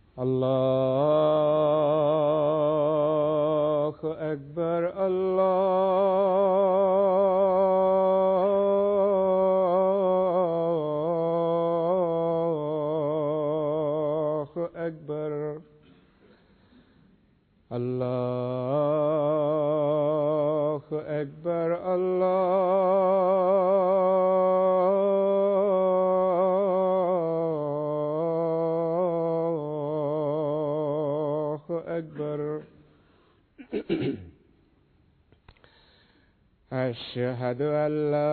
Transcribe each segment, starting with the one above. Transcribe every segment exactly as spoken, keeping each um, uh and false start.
الله أكبر الله أكبر الله أكبر الله أكبر. أشهد أن لا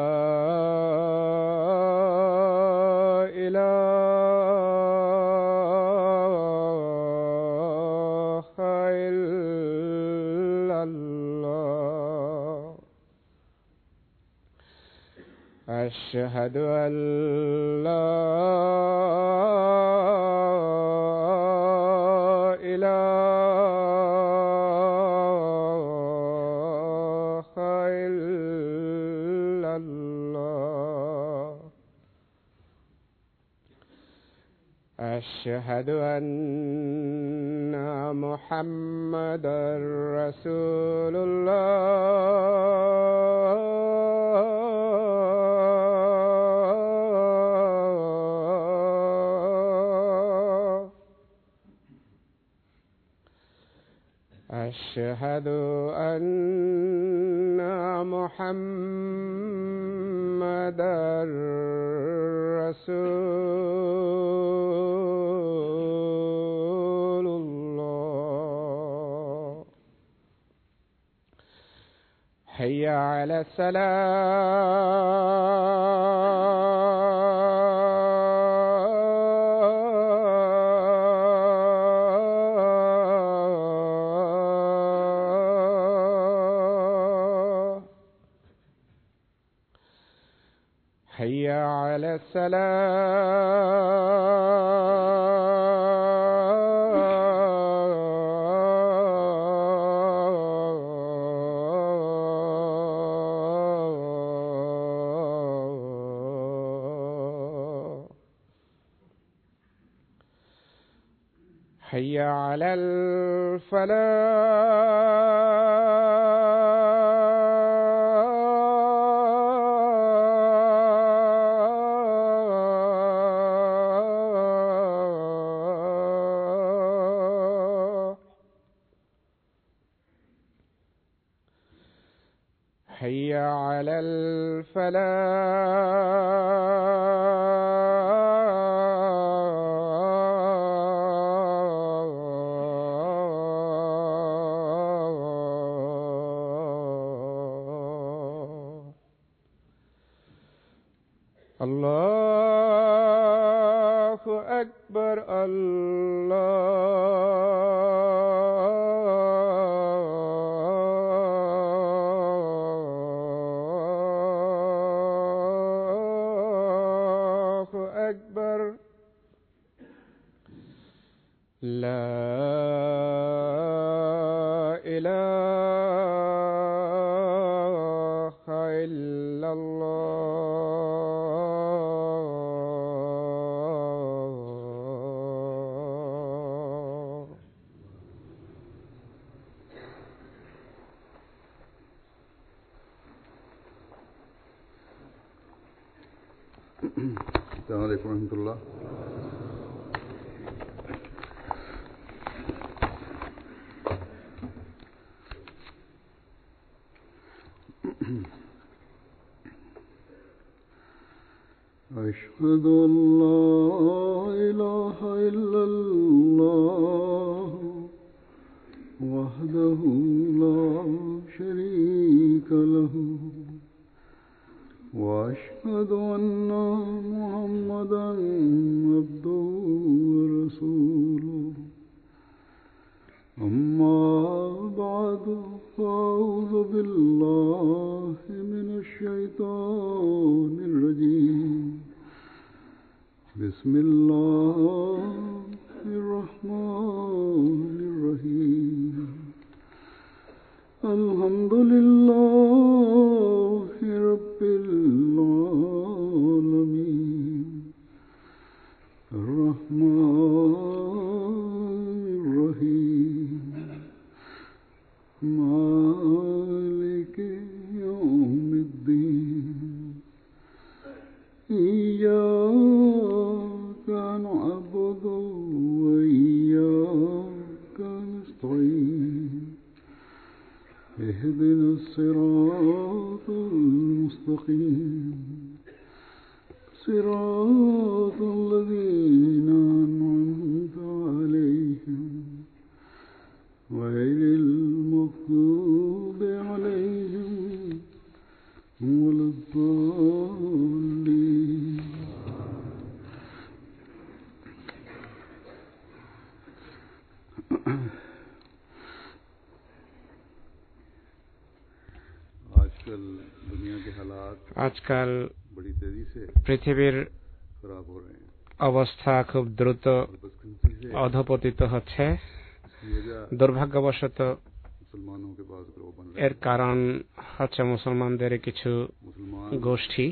إله إلا الله. أشهد أن لا أشهد أن محمدًا رسول الله. أشهد أن محمدًا رسول الله. حي على الصلاة. حي على الصلاة. حي على الفلاح. حي على الفلاح. الله أكبر الله أكبر. لا إله إلا الله. السلام عليكم ورحمة الله. أشهد أن لا إله إلا الله وحده لا شريك له وأشهد أن محمدًا عبده ورسوله. أما بعد فأعوذ بالله من الشيطان الرجيم. بسم الله आजकल दुनिया के हालात আজকাল बड़ी तेजी से পৃথিবীর खराब हो रहे हैं অবস্থা খুব দ্রুত और बदकिस्मती से অধপতিত হচ্ছে। इसकी वजह দুর্ভাগ্যবশত मुसलमानों के पास ग्रोह बन रहे এর हैं। কারণ হচ্ছে মুসলমানদের কিছু मुसलमान গোষ্ঠী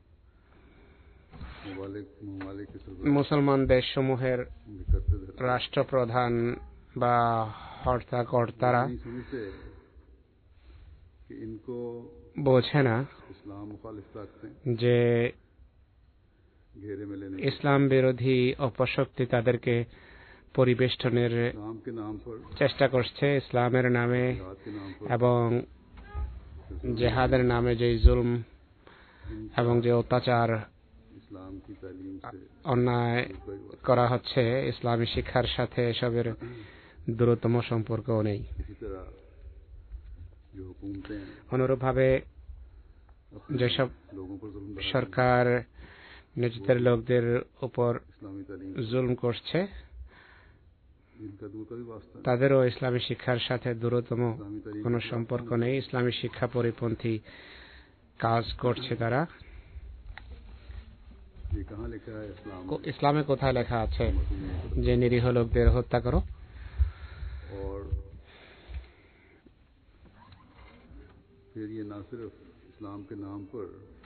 ममालिक ममालिक के सरबराह মুসলমান দেশসমূহের उनके करते धरते রাষ্ট্রপ্রধান বা হর্তাকর্তারা नहीं समझते कि इनको বোঝে না इस्लाम मुखालिफ ताकतें যে घेरे में लेने ইসলাম বিরোধী অপশক্তি তাদেরকে পরিবেষ্টনের इस्लाम के नाम पर চেষ্টা করছে ইসলামের নামে जिहाद के नाम पर এবং জেহাদের নামে যে জুলম এবং যে অত্যাচার इस्लाम की तालीम से অন্যায় कोई बात করা হচ্ছে ইসলামী শিক্ষার সাথে এসবের দূরতম সম্পর্কও নেই। इसी तरह जो हुकूमतें অনুরূপভাবে अपने যেসব लोगों पर जुल्म बढ़ा সরকার নিজেদের লোকদের উপর इस्लामी तालीम জুলম করছে इनका दूर का भी वास्ता नहीं। তাদেরও ইসলামী শিক্ষার সাথে দূরতম इस्लामी तालीम কোনো সম্পর্ক নেই। ইসলামী শিক্ষা পরিপন্থী কাজ করছে তারা। ये कहाँ लिखा है इस्लाम কো- ইসলামে কোথায় লেখা আছে में? যে নিরীহ লোকদের হত্যা করো? और फिर ये ना सिर्फ इस्लाम के नाम पर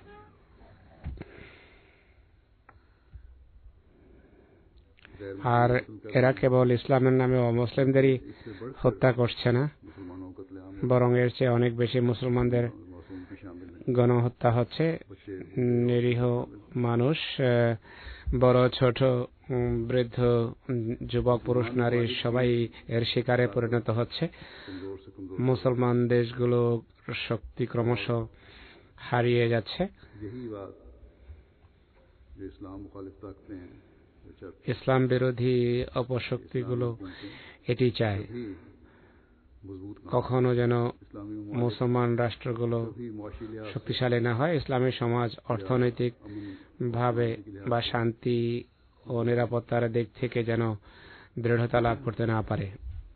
गैर আর এরা কেবল ইসলামের নামে অমুসলিমদেরই इससे बढ़कर হত্যা করছে না, मुसलमानों को कत्लेआम বরং এর চেয়ে অনেক বেশি মুসলমানদের मासूम भी शामिल हैं। গণহত্যা হচ্ছে। बच्चे নিরীহ মানুষ, আহ, বড় ছোট, উম, বৃদ্ধ, উম, যুবক, পুরুষ, নারী সবাই এর শিকারে পরিণত হচ্ছে। कमजोर से कमजोर মুসলমান দেশগুলো শক্তি ক্রমশ হারিয়ে যাচ্ছে। यही बात जो इस्लाम मुखालिफ ताकतें हैं जो चाहते ইসলাম বিরোধী অপশক্তিগুলো हैं এটি চায় भी मजबूत ना কখনো যেন इस्लामी মুসলমান রাষ্ট্রগুলো भी मुआशी लिहाज से শক্তিশালী না হয়, ইসলামী সমাজ অর্থনৈতিক अमन ভাবে বা শান্তি ও নিরাপত্তার দিক থেকে যেন দৃঢ়তা লাভ করতে না পারে।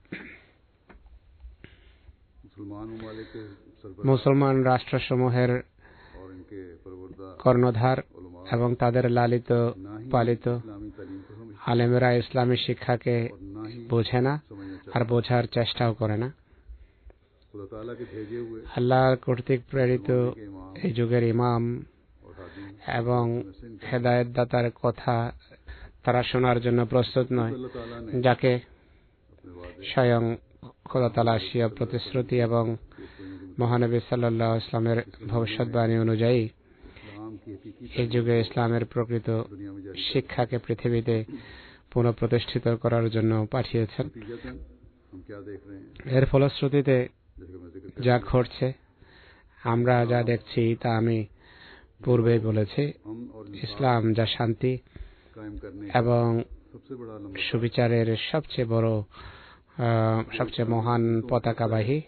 मुसलमान ममालिक के सरबराह মুসলমান রাষ্ট্রসমূহের और इनके परवरदा কর্ণধার उलमा এবং তাদের লালিত ना ही পালিত इस्लामी तालीम को समझ আলেমেরা ইসলামী শিক্ষাকে और ना ही বোঝে না समझना আর चाहते বোঝার চেষ্টাও করে না। खुदा ताला के भेजे हुए আল্লাহর কর্তৃক প্রেরিত के इमाम এই যুগের ইমাম और हादी এবং হেদায়েতদাতার কথা তারা শোনার জন্য প্রস্তুত নয়, अल्लाह ताला ने যাকে अपने वादे স্বয়ং খোদা তাআলা স্বীয় প্রতিশ্রুতি এবং মহানবী সাল্লাল্লাহু আলাইহি ইসলামের ভবিষ্যৎবাণী অনুযায়ী इस्लाम की हकीकी এই যুগে ইসলামের প্রকৃত दुनिया में जारी শিক্ষাকে পৃথিবীতে পুনঃপ্রতিষ্ঠিত করার জন্য পাঠিয়েছেন। नतीजतन हम क्या देख रहे हैं এর ফলশ্রুতিতে जैसे कि मैं जिक्र कर যা ঘটছে, আমরা যা দেখছি তা আমি পূর্বেই বলেছি। हम और इंसाफ ইসলাম যা শান্তি कायम करने এবং सबसे बड़ा नंबर সুবিচারের সবচেয়ে বড়, আহ, সবচেয়ে মহান পতাকাবাহী,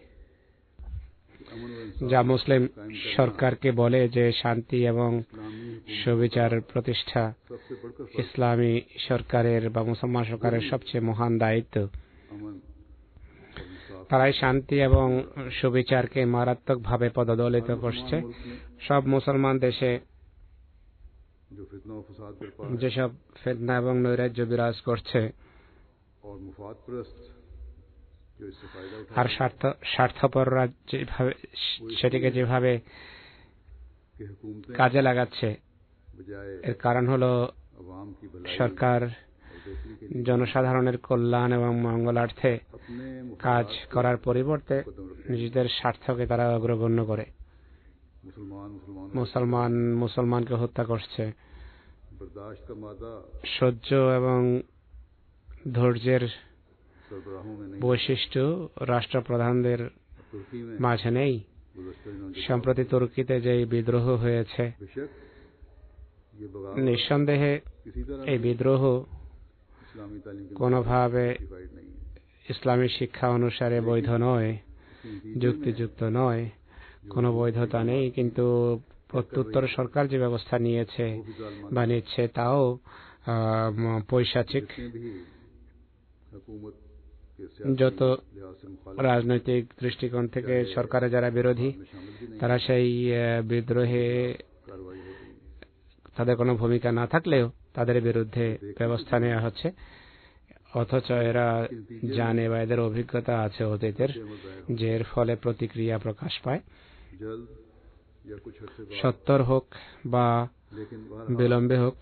अमन और इंसाफ যা মুসলিম সরকারকে বলে যে শান্তি এবং इस्लामी সুবিচার প্রতিষ্ঠা सबसे बढ़कर फर्ज ইসলামী সরকারের বা মুসলমান সরকারের সবচেয়ে মহান দায়িত্ব। अमन और इंसाफ তারাই শান্তি এবং সুবিচারকে মারাত্মকভাবে পদদলিত করছে। मुल्क में সব মুসলমান দেশে जो फितना और फसाद बरपा है যেসব ফিতনা এবং নৈরাজ্য বিরাজ করছে और मुफाद परस्त जो इससे फायदा আর उठा স্বার্থ স্বার্থপররা যেভাবে সেটিকে যেভাবে के हुकूमतें কাজে লাগাচ্ছে, बजाय এর কারণ হলো अवाम की भलाई সরকার और बेहतरी के लिए জনসাধারণের কল্যাণ এবং মঙ্গলার্থে अपने কাজ मुफाद করার পরিবর্তে कदम रखते हैं। নিজেদের স্বার্থকে তারা অগ্রগণ্য করে। मुसलमान मुसलमान মুসলমান মুসলমানকে হত্যা করছে। बर्दाश्त का मादा সহ্য এবং ধৈর্যের सरबराहों में नहीं বৈশিষ্ট্য রাষ্ট্রপ্রধানদের तुर्की में মাঝে নেই। गुज़श्ता दिनों के সম্প্রতি তুর্কিতে যে বিদ্রোহ হয়েছে, बेशक ये बगावत নিঃসন্দেহে किसी तरह এই বিদ্রোহ इस्लामी तालीम के কোনোভাবে मुताबिक नहीं है ইসলামী শিক্ষা অনুসারে বৈধ নয়, इसके नतीजे में যুক্তিযুক্ত নয়, কোনো বৈধতা নেই। কিন্তু প্রত্যুত্তর সরকার যে ব্যবস্থা নিয়েছে वो भी जालिमाना বা নিচ্ছে তাও আহ, পৈশাচিক। जितने भी हुकूमत के যত রাজনৈতিক দৃষ্টিকোণ থেকে সরকারের যারা বিরোধী তারা সেই বিদ্রোহে তাদের কোনো ভূমিকা না থাকলেও তাদের বিরুদ্ধে ব্যবস্থা নেওয়া হচ্ছে, অথচ এরা জানে বা এদের অভিজ্ঞতা আছে অতীতের, যে এর ফলে প্রতিক্রিয়া প্রকাশ পায়, সত্তর হোক বা বিলম্বে হোক।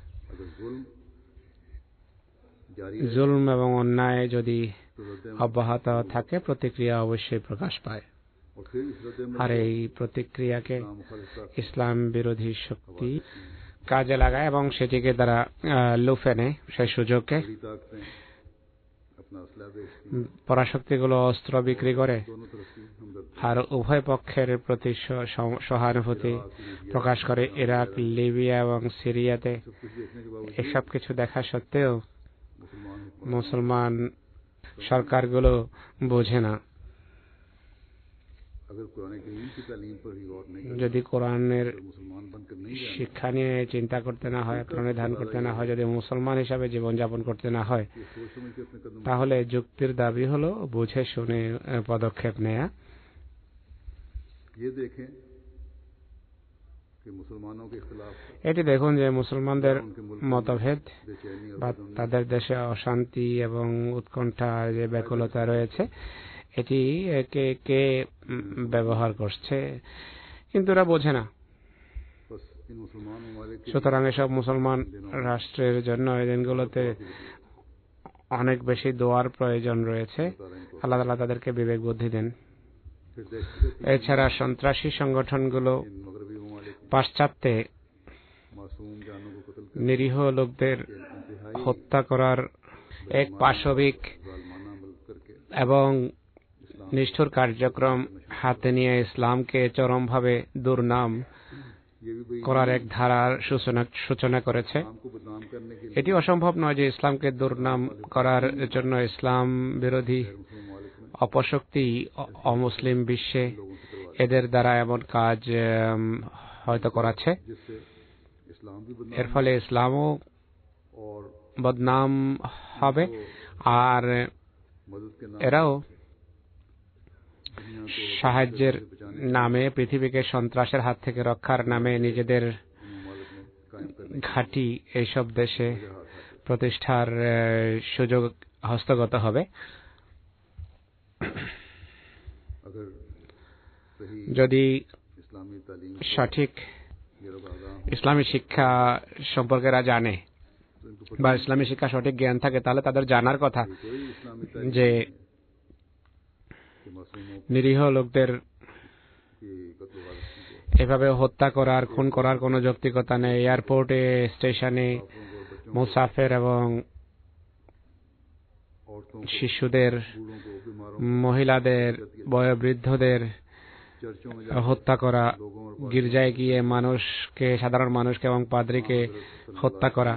জুলম এবং অন্যায় যদি অব্যাহত থাকে প্রতিক্রিয়া অবশ্যই প্রকাশ পায়, আর এই প্রতিক্রিয়াকে ইসলাম বিরোধী শক্তি কাজে লাগায় এবং সেটিকে তারা লুফে নেয়, সেই সুযোগকে। পরাশক্তিগুলো অস্ত্র বিক্রি করে আর উভয় পক্ষের প্রতি সহানুভূতি প্রকাশ করে। ইরাক, লিবিয়া এবং সিরিয়াতে এসব কিছু দেখা সত্ত্বেও মুসলমান সরকারগুলো বোঝে না। যদি কোরআনের শিক্ষা নিয়ে চিন্তা করতে না হয়, প্রণিধান করতে না হয়, যদি মুসলমান হিসাবে জীবনযাপন করতে না হয়, তাহলে যুক্তির দাবি হলো বুঝে শুনে পদক্ষেপ নেয়া। এটি দেখুন যে মুসলমানদের মতভেদ বা তাদের দেশে অশান্তি এবং উৎকণ্ঠা, যে ব্যাকুলতা রয়েছে, এটি কে কে ব্যবহার করছে, কিন্তু এরা বোঝে না। সুতরাং এসব মুসলমান রাষ্ট্রের জন্য এই দিনগুলোতে অনেক বেশি দোয়ার প্রয়োজন রয়েছে। আল্লাহ তাআলা তাদেরকে বিবেক বুদ্ধি দেন। এছাড়া সন্ত্রাসী সংগঠনগুলো পাশ্চাত্যে নিরীহ লোকদের হত্যা করার এক পাশবিক এবং নিষ্ঠুর কার্যক্রম হাতে নিয়ে ইসলামকে চরমভাবে দুর্নাম করার এক ধারার সূচনা করেছে। এটি অসম্ভব নয় যে ইসলামকে দুর্নাম করার জন্য ইসলাম বিরোধী অপশক্তি অমুসলিম বিশ্বে এদের দ্বারা এমন কাজ হয়তো করাচ্ছে। এর ফলে ইসলামও বদনাম হবে, আর এরাও সাহায্যের নামে, পৃথিবীকে সন্ত্রাসের হাত থেকে রক্ষার নামে নিজেদের ঘাঁটি এইসব দেশে প্রতিষ্ঠার সুযোগ হস্তগত হবে। যদি সঠিক ইসলামী শিক্ষা সম্পর্কে এরা জানে বা ইসলামী শিক্ষা সঠিক জ্ঞান থাকে, তাহলে তাদের জানার কথা যে নিরীহ লোকদের এভাবে হত্যা করার, খুন করার কোনো যৌক্তিকতা নেই। এয়ারপোর্টে, স্টেশনে মুসাফির এবং শিশুদের, মহিলাদের, বয়োবৃদ্ধদের হত্যা করা, গির্জায় গিয়ে মানুষকে, সাধারণ মানুষকে এবং পাদ্রীকে হত্যা করা,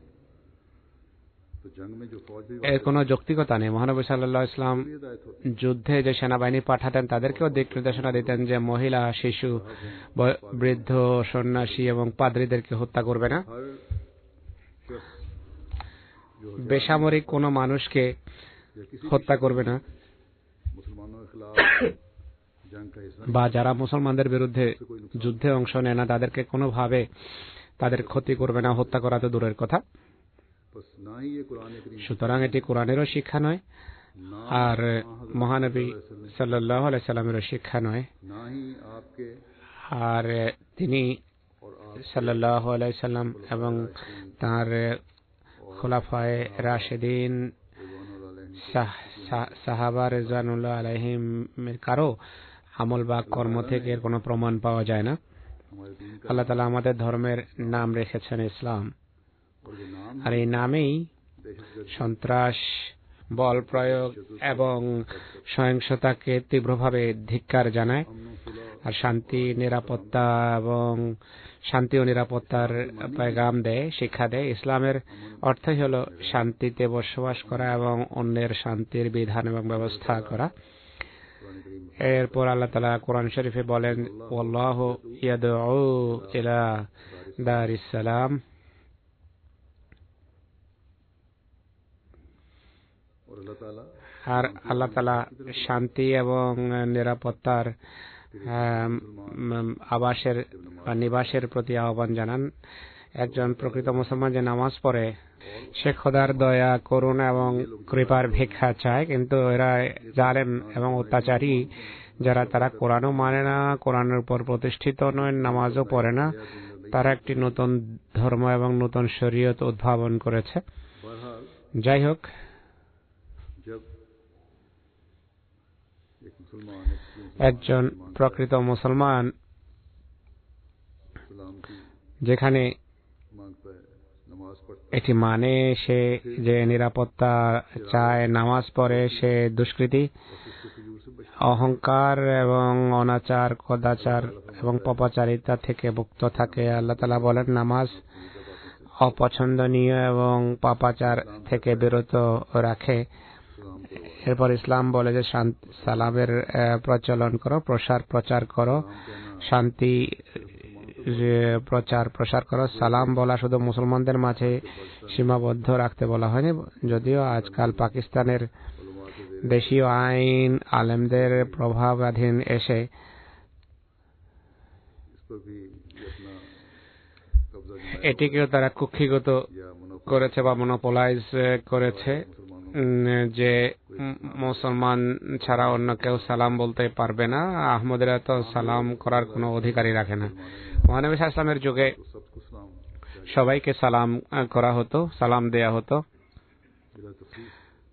এর কোনো যৌক্তিকতা নেই। মহানবী সাল্লাল্লাহু আলাইহি ওয়াসাল্লাম যুদ্ধে যে সেনাবাহিনী পাঠাতেন তাদেরকেও দিক নির্দেশনা দিতেন যে মহিলা, শিশু, বৃদ্ধ, সন্ন্যাসী এবং পাদ্রীদেরকে হত্যা করবে না। বেসামরিক কোনো মানুষকে হত্যা করবে না, বা যারা মুসলমানদের বিরুদ্ধে যুদ্ধে অংশ নেয় না তাদেরকে কোনোভাবে তাদের ক্ষতি করবে না, হত্যা করা তো দূরের কথা। সুতরাং এটি কোরআনেরও শিক্ষা নয়, আর মহানবী সাল্লাল্লাহু আলাইহি সাল্লামেরও শিক্ষা নয়। আর তিনি সাল্লাল্লাহু আলাইহি সাল্লাম এবং তার খুলাফায়ে রাশিদিন, সাহাবা রিজওয়ানুল্লাহ আলাইহিম কারো আমল বা কর্ম থেকে এর কোনো প্রমাণ পাওয়া যায় না। আল্লাহ তাআলা আমাদের ধর্মের নাম রেখেছেন ইসলাম, আর এই নামেই সন্ত্রাস, বল প্রয়োগ এবং সহিংসতাকে তীব্রভাবে ধিক্কার জানায়, আর শান্তি, নিরাপত্তা এবং শান্তি ও নিরাপত্তার পেগাম দেয়, শিক্ষা দেয়। ইসলামের অর্থই হল শান্তিতে বসবাস করা এবং অন্যের শান্তির বিধান এবং ব্যবস্থা করা। এরপর আল্লাহ তাআলা কোরআন শরীফে বলেন, ওয়াল্লাহু ইয়াদউ ইলা দারিস সালাম। और अल्लाह ताला আর আল্লাহ তাআলা শান্তি এবং নিরাপত্তার আম, আবাসের বা নিবাসের প্রতি আহ্বান জানান। একজন প্রকৃত মুসলমান যে নামাজ পড়ে সে খোদার দয়া করুণা এবং কৃপার ভিক্ষা চায়, কিন্তু এরা জালেম এবং অত্যাচারী যারা তারা কোরআনও মানে না, কোরআনের উপর প্রতিষ্ঠিত নয়, নামাজও পড়ে না, তারা একটি নতুন ধর্ম এবং নতুন শরীয়ত উদ্ভাবন করেছে। बहरहाल যাই হোক, जब एक मुसलमान একজন প্রকৃত মুসলমান सलाम की যেখানে मांगता है, नमाज पढ़ता এটি মানে সে যে নিরাপত্তা চায়, নামাজ পড়ে, সে দুষ্কৃতি, है, उसके फिजूल से बचता অহংকার এবং অনাচার, কদাচার এবং পপাচারিতা থেকে মুক্ত থাকে। আল্লাহ তাআলা বলেন নামাজ অপছন্দনীয় এবং পাপাচার থেকে বিরত রাখে। सलाम करो, এরপর ইসলাম বলে যে শান্তি সালামের আহ, প্রচলন করো, প্রসার প্রচার করো, सलाम कहना শান্তি যে প্রচার প্রসার করো। সালাম বলা শুধু মুসলমানদের মাঝে সীমাবদ্ধ রাখতে বলা হয়নি, যদিও আজকাল পাকিস্তানের उलमा के ज़ेर দেশীয় আইন আলেমদের প্রভাবাধীন এসে इस पर भी ये अपना कब्जा जमाया এটিকেও তারা কুক্ষিগত या मुनाफा করেছে বা মনোপলাইজ করেছে, मुसलमानों উম, যে উম, মুসলমান ছাড়া অন্য কেউ সালাম বলতে পারবে না, আহমদেরা তো সালাম করার কোনো অধিকারই রাখে না। মহানবী সাল্লাল্লাহু আলাইহি ওয়াসাল্লামের যুগে को सबको सलाम সবাইকে সালাম আহ, করা হতো, সালাম দেয়া হতো। बिला तफसील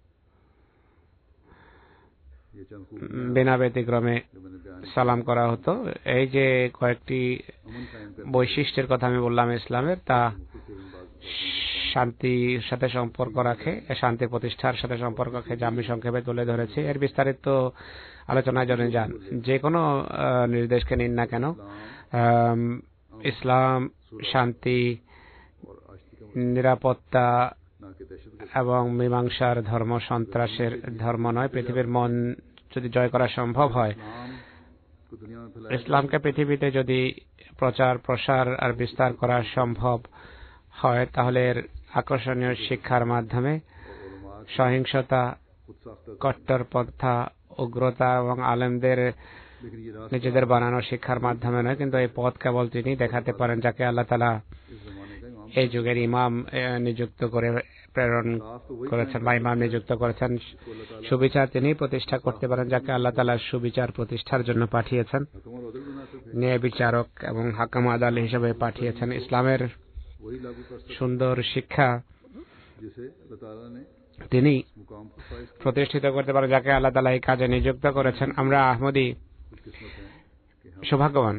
ये चंद खूब উম, বিনা ব্যতিক্রমে जो मैंने बयान সালাম করা হতো। এই যে কয়েকটি अमन कायम कर বৈশিষ্ট্যের কথা আমি বললাম ইসলামের, তা मुख्तलिफ बात শান্তির সাথে সম্পর্ক রাখে, শান্তি প্রতিষ্ঠার সাথে সম্পর্ক রাখে, যা আমি সংক্ষেপে তুলে ধরেছি। এর বিস্তারিত আলোচনায় জন্য যান। যে কোনো আহ, নির্দেশকে নিন না কেন, আম, ইসলাম শান্তি, और आश्ती का নিরাপত্তা ना कि दहशत এবং মীমাংসার ধর্ম, সন্ত্রাসের ধর্ম নয়। পৃথিবীর মন যদি জয় করা সম্ভব হয়, इस्लाम को दुनिया में फैलाया ইসলামকে পৃথিবীতে যদি প্রচার প্রসার আর বিস্তার করা সম্ভব হয়, তাহলে এর আকর্ষণীয় শিক্ষার মাধ্যমে, और उलमा সহিংসতা, खुद साख्ता কট্টরপন্থা, উগ্রতা এবং আলেমদের लेकिन ये रास्ता নিজেদের বানানো শিক্ষার মাধ্যমে নয়, কিন্তু এই পথ কেবল তিনি দেখাতে পারেন, যাকে আল্লাহ তাআলা इस जमाने का इमाम এই যুগের ইমাম আহ, নিযুক্ত করে প্রেরণ साफ तो वही করেছেন বা ইমাম নিযুক্ত করেছেন। को अल्लाह ताला সুবিচার তিনি প্রতিষ্ঠা করতে পারেন, যাকে আল্লাহ তাআলা সুবিচার প্রতিষ্ঠার জন্য পাঠিয়েছেন, हुक्म और अदल बनाते थे, ন্যায় বিচারক এবং হাকাম আদাল হিসেবে পাঠিয়েছেন। ইসলামের वही लागू कर सकते সুন্দর শিক্ষা जिसे अल्लाह ताला ने তিনি मुकाम पर फाइज किया। প্রতিষ্ঠিত করতে পারেন, যাকে আল্লাহ তাআলা এই কাজে নিযুক্ত করেছেন। আমরা আহমদী खुशकिस्मत हैं कि हम সৌভাগ্যবান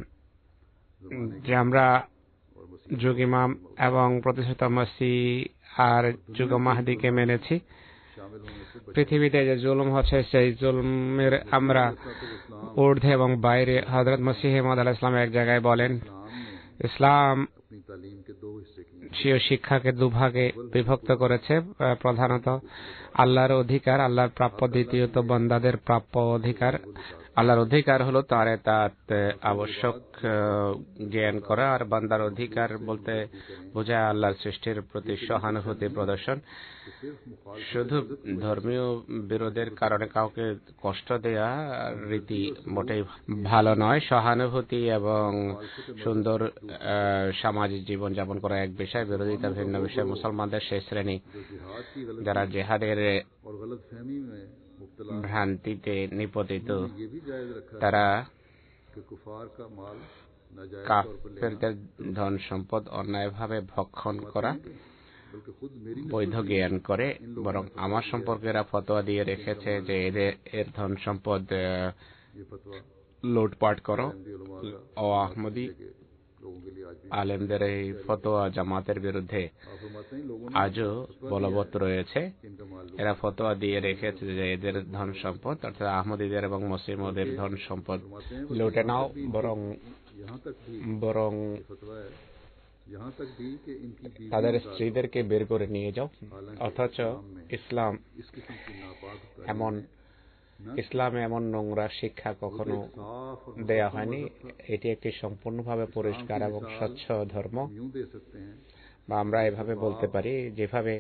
যে আমরা और मसीह যুগ ইমাম এবং প্রতিষ্ঠিত মসিহ আর যুগ মাহদিকে মেনেছি। शामिल होने से बच পৃথিবীতে যে জুলুম হচ্ছে, সেই জুলুমের আমরা इस्लाम ঊর্ধ্বে এবং বাইরে। হযরত মসিহ মাউদ আলাইহিস সালাম এক জায়গায় বলেন, ने ইসলাম अपनी तालीम के दो हिस्से किए, স্বীয় শিক্ষাকে দুভাগে বিভক্ত করেছে। আহ, প্রধানত আল্লাহর অধিকার, আল্লাহর প্রাপ্য, দ্বিতীয়ত বান্দাদের প্রাপ্য অধিকার। আল্লাহর অধিকার হলো তার এতাত আবশ্যক আহ, জ্ঞান করা, আর বান্দার অধিকার বলতে বোঝায় আল্লাহর সৃষ্টির প্রতি সহানুভূতি প্রদর্শন। सिर्फ मुखालिफ শুধু ধর্মীয় বিরোধের কারণে কাউকে কষ্ট দেয়া রীতি মোটেই ভালো নয়। সহানুভূতি এবং সুন্দর আহ, সামাজিক জীবন যাপন করা এক বিষয়, বিরোধিতা ভিন্ন বিষয়। মুসলমানদের সেই শ্রেণী जो जिहाद की गलत যারা জেহাদের और गलत फहमी में मुब्तला ভ্রান্তিতে নিপতিত, ये भी जायज रखा है তারা कि कुफार का माल नाजायज तौर पर लेना, কাফেরদের ধন সম্পদ অন্যায়ভাবে ভক্ষণ করা बल्कि खुद मेरी বৈধ জ্ঞান করে। বরং আমার সম্পর্কে এরা ফতোয়া দিয়ে রেখেছে যে এদের এর ধন সম্পদ আহ, ये फतवा লুটপাট করো। अहमदी उलमा का ও আহমদী के लोगों के लिए आज भी আলেমদের এই ফতোয়া জামাতের বিরুদ্ধে आप फरमाते हैं लोगों ने আজও বলবৎ রয়েছে। इनका माल এরা ফতোয়া দিয়ে রেখেছে যে এদের ধন সম্পদ, অর্থাৎ আহমদীদের এবং মুসলিমদের ধন সম্পদ फरमाते हैं লুটে নাও। বরং यहाँ तक भी বরং ये फतवा है, यहाँ तक भी कि इनकी बीवी তাদের স্ত্রীদেরকে বের করে নিয়ে যাও। অথচ ইসলাম इस किस्म की नापाक এমন ইসলামে এমন নোংরা শিক্ষা কখনো साफ और দেয়া হয়নি। এটি একটি সম্পূর্ণভাবে পরিষ্কার এবং স্বচ্ছ ধর্ম। यूं दे सकते हैं বা আমরা এভাবে বলতে পারি, যেভাবে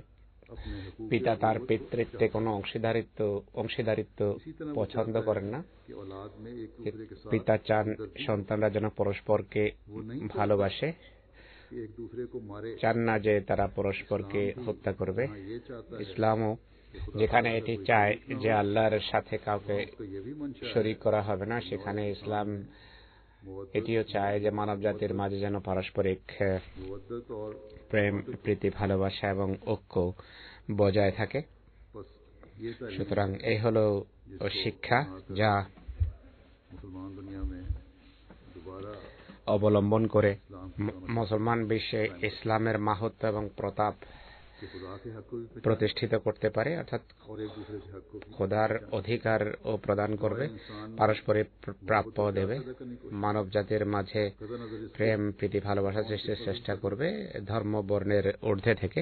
अपने हुकूक পিতা তার পিতৃত্বে কোনো অংশীদারিত্ব অংশীদারিত্ব इसी तरह वो পছন্দ चाहता है করেন না। कि औलाद में एक दूसरे के साथ পিতা চান हमदर्दी हो, সন্তানরা যেন পরস্পরকে वो नहीं चाहता ভালোবাসে, कि एक दूसरे को मारे। চান না যে তারা পরস্পরকে इस्लाम भी हত্যা করবে। जहाँ ये चाहता है ইসলামও कि खुदा যেখানে ताला এটি का कोई চায় शरीक ना যে हो, আল্লাহর সাথে কাউকে वहाँ उसका ये भी मंशा है শরীক করা হবে না, कि সেখানে नौ ইসলাম इंसान में मुवद्दत এটিও চায় যে মানব জাতির मुवद्दत মাঝে যেন পারস্পরিক আহ, मुवद्दत और প্রেম, मुआतिफ हो। প্রীতি, ভালোবাসা এবং ঐক্য বজায় থাকে। बस ये तालीम সুতরাং है এই হলো जिसको শিক্ষা अपना कर যা मुसलमान दुनिया में दोबारा অবলম্বন করে इस्लाम की ম- शान মুসলমান বিশ্বে ইসলামের মাহাত্ম্য এবং প্রতাপ कि खुदा के हक को भी पहचाने প্রতিষ্ঠিত করতে পারে, অর্থাৎ और एक दूसरे के हक को भी খোদার অধিকার ও প্রদান করবে, পারস্পরিক প্র- প্রাপ্য দেবে, মানব জাতির মাঝে कदा नजर इस প্রেম, প্রীতি, ভালোবাসা সৃষ্টির চেষ্টা করবে ধর্ম বর্ণের ঊর্ধ্বে থেকে।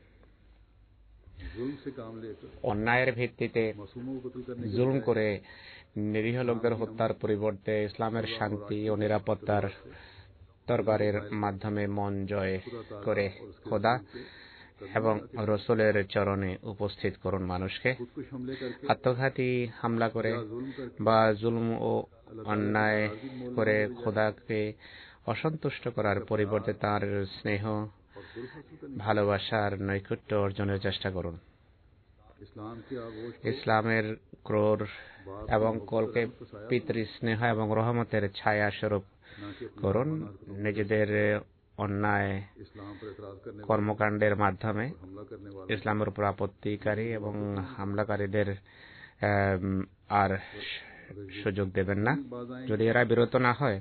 जुल्म से काम लेकर অন্যায়ের ভিত্তিতে मासूमों को कत्ल करने के জুলুম बजाय করে নিরীহ লোকদের হত্যার পরিবর্তে ইসলামের শান্তি ও নিরাপত্তার তরবারের মাধ্যমে মন জয় করে খোদা এবং রসুলের চরণে উপস্থিত করুন মানুষকে। खुदकुश हमले करके আত্মঘাতী হামলা করে या जुल्म करके বা জুলুম ও অন্যায় করে খোদাকে অসন্তুষ্ট করার পরিবর্তে তার স্নেহ, और दुर्फ हासिल करने ভালোবাসার নৈকট্য অর্জনের চেষ্টা করুন। इस्लाम की आगोश को ইসলামের ক্রোর এবং কলকে পিতৃ স্নেহ এবং রহমতের ছায়া স্বরূপ ना कि अपने করুন। ईमानदार को নিজেদের অন্যায় इस्लाम पर एतराज करने वाले কর্মকাণ্ডের মাধ্যমে और हमला करने वाले ইসলামের উপর আপত্তিকারী এবং হামলাকারীদের আম, আর সুযোগ দেবেন না। बाजाएं যদি এরা বিরত না হয়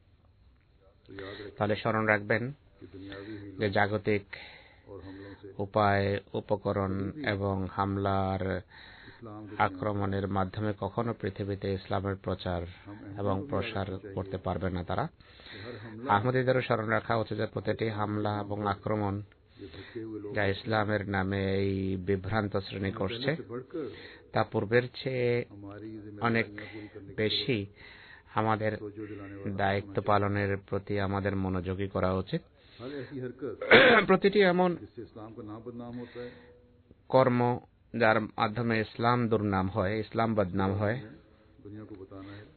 तो याद रखें তাহলে স্মরণ রাখবেন कि दुनियावी हीलों যে জাগতিক और हमलों से উপায়, উপকরণ এবং হামলার इस्लाम के আক্রমণের মাধ্যমে কখনো পৃথিবীতে ইসলামের প্রচার এবং প্রসার করতে পারবে না তারা। हर हमला আহমদীদেরও স্মরণ রাখা উচিত যে প্রতিটি হামলা এবং আক্রমণ ये भटके हुए लोग যা ইসলামের নামে এই বিভ্রান্ত শ্রেণী করছে से बढ़कर তা পূর্বের চেয়ে हमारी অনেক जिम्मेदारियां पूरी करने के বেশি আমাদের लिए तवज्जो दिलाने वाला দায়িত্ব পালনের প্রতি আমাদের মনোযোগী করা উচিত। हर ऐसी हरकत প্রতিটি এমন जिससे इस्लाम का नाम बदनाम होता है কর্ম যার মাধ্যমে ইসলাম দুর্নাম হয়, ইসলাম বদনাম হয়, दुनिया को बताना है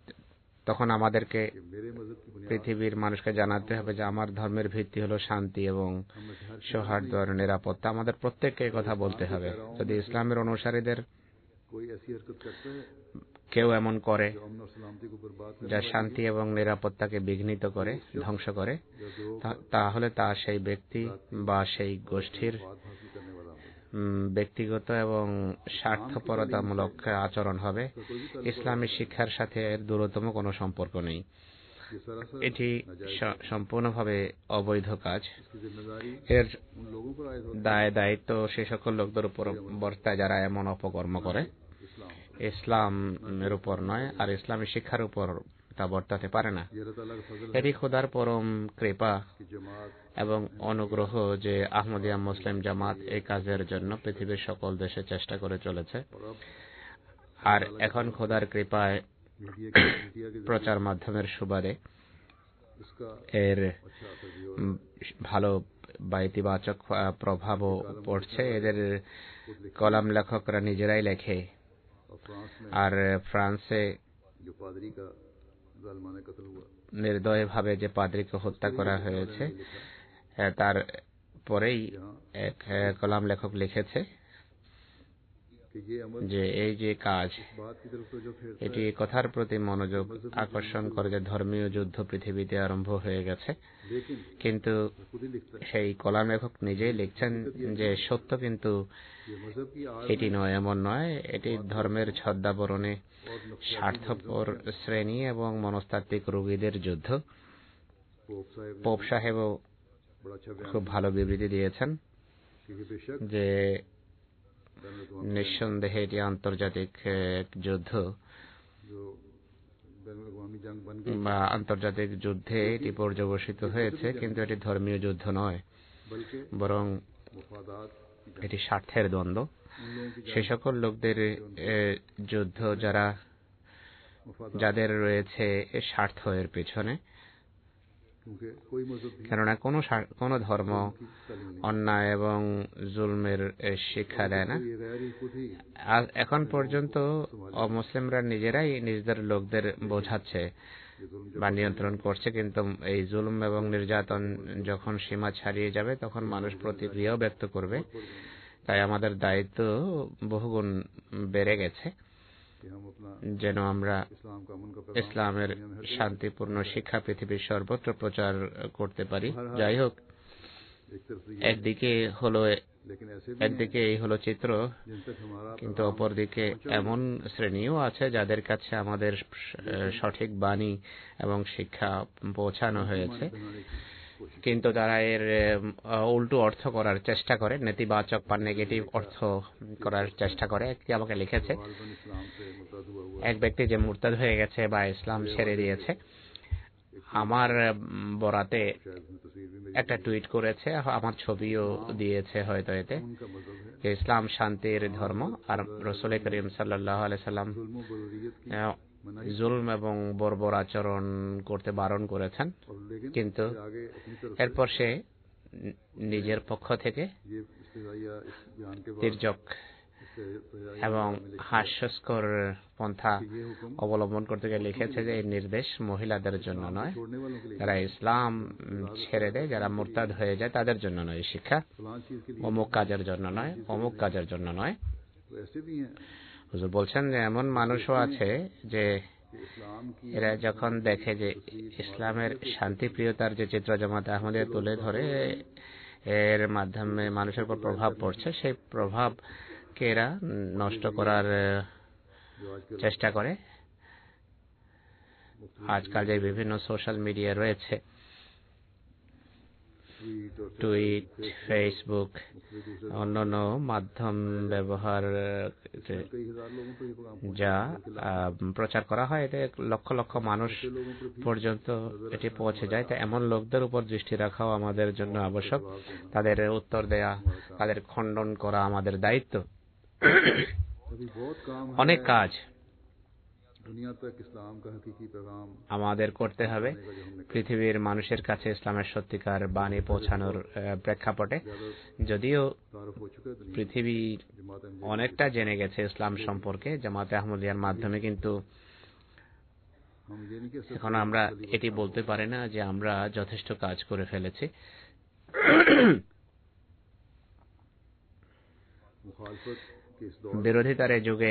তখন আমাদেরকে कि मेरे मजहब की बुनियाद পৃথিবীর মানুষকে জানাতে হবে যে আমার ধর্মের ভিত্তি হলো শান্তি এবং हम में से हर সৌহার্দ্য আর নিরাপত্তা। আমাদের প্রত্যেককে এই কথা বলতে হবে। যদি ইসলামের অনুসারীদের कोई ऐसी हरकत करता है কেউ এমন করে जो अमन और सलामती को बर्बाद যা करने শান্তি এবং নিরাপত্তাকে বিঘ্নিত করে, ধ্বংস করে, या गिरोह তা- তাহলে তা সেই ব্যক্তি বা সেই গোষ্ঠীর बात हासिल करने वाला हो উম, ব্যক্তিগত এবং স্বার্থপরতামূলক আচরণ হবে। ইসলামী শিক্ষার সাথে এর দূরতম কোনো সম্পর্ক নেই। ये सरासर এটি স- সম্পূর্ণভাবে অবৈধ কাজ। इसकी जिम्मेदारी এর उन लोगों पर आयद होती দায় দায়িত্ব সে সকল লোকদের উপর বর্তায় যারা এমন অপকর্ম করে। है इस्लाम ইসলামের উপর নয়, আর ইসলামী শিক্ষার উপর তা বর্তাতে পারে না। ये अल्लाह ताला का फजल है এটি খোদার পরম কৃপা कि जमात এবং অনুগ্রহ যে আহমদিয়া মুসলিম জামাত এই কাজের জন্য পৃথিবীর সকল দেশে চেষ্টা করে চলেছে। और अब আর এখন খোদার কৃপায় मीडिया के मीडिया के প্রচার মাধ্যমের সুবাদে इसका এর अच्छा असर भी हो উম, ভালো বা ইতিবাচক আহ, প্রভাবও পড়ছে। এদের কলাম লেখকরা নিজেরাই লেখে। और फ्रांस में আর ফ্রান্সে जो पादरी का जालमाने कत्ल हुआ নির্দয়ভাবে যে পাদ্রীকে হত্যা করা হয়েছে, হ্যাঁ, তার পরেই এক আহ, কলাম লেখক লিখেছে कि ये अमल যে এই যে কাজ, बात की तरफ तो जो फेरता এটি কথার প্রতি মনোযোগ আকর্ষণ করে যে ধর্মীয় যুদ্ধ পৃথিবীতে আরম্ভ হয়ে গেছে। लेकिन কিন্তু वो खुद ही लिखता है সেই কলাম লেখক নিজেই লিখছেন যে সত্য কিন্তু ये मजहब की आड़ এটি নয়, এমন নয়। এটি ধর্মের ছদ্মাবরণে और नक्शा স্বার্থপর শ্রেণী এবং মনস্তাত্ত্বিক রোগীদের যুদ্ধ। पोप साहब ने পোপ সাহেবও बड़ा अच्छा बयान খুব ভালো বিবৃতি দিয়েছেন कि ये बेशक যে बैनुल-अक़वामी নিঃসন্দেহে এটি আন্তর্জাতিক এক যুদ্ধ जो बैनुल-अक़वामी जंग बन गई বা আন্তর্জাতিক যুদ্ধে এটি পর্যবসিত হয়েছে, কিন্তু এটি ধর্মীয় যুদ্ধ নয়, बल्कि বরং मुफादात की जंग এটি স্বার্থের দ্বন্দ্ব। उन लोगों की সে সকল লোকদের এ, যুদ্ধ যারা मुफादात যাদের রয়েছে এ স্বার্থ এর পেছনে। क्योंकि कोई मजहब भी কেননা কোনো শা- কোনো ধর্ম की तालीम नहीं অন্যায় এবং জুলমের এ, শিক্ষা দেয় না। ये गैर ही खुद ही আজ এখন पর্যন্ত অমুসলিমরা নিজেরাই নিজেদের লোকদের বোঝাচ্ছে ये जुल्म जब বা নিয়ন্ত্রণ করছে, কিন্তু এই জুলুম এবং নির্যাতন যখন সীমা ছাড়িয়ে যাবে তখন মানুষ প্রতিক্রিয়াও ব্যক্ত করবে। তাই আমাদের দায়িত্ব বহুগুণ বেড়ে গেছে कि हम अपना যেন আমরা इस्लाम का अमन का ইসলামের শান্তিপূর্ণ শিক্ষা পৃথিবীর সর্বত্র প্রচার করতে পারি। যাই হোক, एक तरफ से ये একদিকে হলো लेकिन ऐसे भी একদিকে এই হলো চিত্র, जिन तक हमारा কিন্তু অপরদিকে এমন শ্রেণীও আছে যাদের কাছে আমাদের আহ, সঠিক বাণী এবং শিক্ষা পৌঁছানো হয়েছে, बनाने की कोशिश কিন্তু তারা এর আহ, উল্টো অর্থ করার চেষ্টা করে, নেতিবাচক বা নেগেটিভ অর্থ করার চেষ্টা করে। একটি আমাকে লিখেছে, गालिबन इस्लाम से मुर्तद हुआ हुआ এক ব্যক্তি যে মুরতাদ হয়ে গেছে বা ইসলাম ছেড়ে দিয়েছে, আমার উম, বরাতে शायद उसने तस्वीर भी मेरी একটা টুইট করেছে, আমার ছবিও দিয়েছে হয়তো এতে, उनका मजहब है যে ইসলাম শান্তির ধর্ম আর রাসূল করিম সাল্লাল্লাহু আলাইহি সাল্লাম जुल्म व बरूरियत की আহ, জুলম এবং বর্বর আচরণ করতে বারণ করেছেন, और लेकिन কিন্তু इससे आगे अपनी तरफ এরপর সে নিজের পক্ষ থেকে ये इस्तिजाइया इस बयान के बाद তির্যক इस्तिजाइया এবং হাস্যস্কর পন্থা ये हुक्म অবলম্বন করতে গিয়ে লিখেছে যে এই নির্দেশ মহিলাদের জন্য নয়, छोड़ने वालों के लिए যারা ইসলাম উম, ছেড়ে দেয়, যারা মুরতাদ হয়ে যায় তাদের জন্য নয় এই শিক্ষা, फलां चीज के लिए অমুক কাজের জন্য নয়, অমুক কাজের জন্য নয়। तो ऐसे भी हैं হুজুর বলছেন যে এমন মানুষও আছে যে कि इस्लाम की এরা যখন দেখে যে ইসলামের শান্তিপ্রিয়তার যে চিত্র জামাতে আহমদিয়া তুলে ধরে এর মাধ্যমে মানুষের উপর প্রভাব পড়ছে, সেই প্রভাবকে এরা নষ্ট করার আহ, जो आजकल চেষ্টা করে। আজকাল যে বিভিন্ন সোশ্যাল মিডিয়া রয়েছে, ट्वीट और টুইট, ফেসবুক, मुख्तलिफ दूसरे অন্যান্য মাধ্যম ব্যবহার আহ, कई हजार लोगों पर ये पैगाम যা আহ, প্রচার করা হয়, এতে লক্ষ লক্ষ মানুষ पहुंचे लोगों पर भी পর্যন্ত এটি পৌঁছে যায়। তাই এমন লোকদের উপর দৃষ্টি রাখাও আমাদের জন্য আবশ্যক, তাদের উত্তর দেয়া, তাদের খণ্ডন করা আমাদের দায়িত্ব। अभी बहुत काम है অনেক কাজ दुनिया तक इस्लाम का हकीकी पैगाम আমাদের করতে হবে का जो हमने পৃথিবীর মানুষের কাছে ইসলামের সত্যিকার বাণী পৌঁছানোর আহ, প্রেক্ষাপটে। যদিও तारुफ हो चुका है दुनिया পৃথিবী जमात অনেকটা জেনে গেছে ইসলাম সম্পর্কে জামাতে আহমদিয়ার মাধ্যমে, কিন্তু हम ये नहीं कह सकते এখন আমরা এটি বলতে পারি না যে আমরা যথেষ্ট কাজ করে ফেলেছি। मुखालफत के इस दौर বিরোধিতার এই যুগে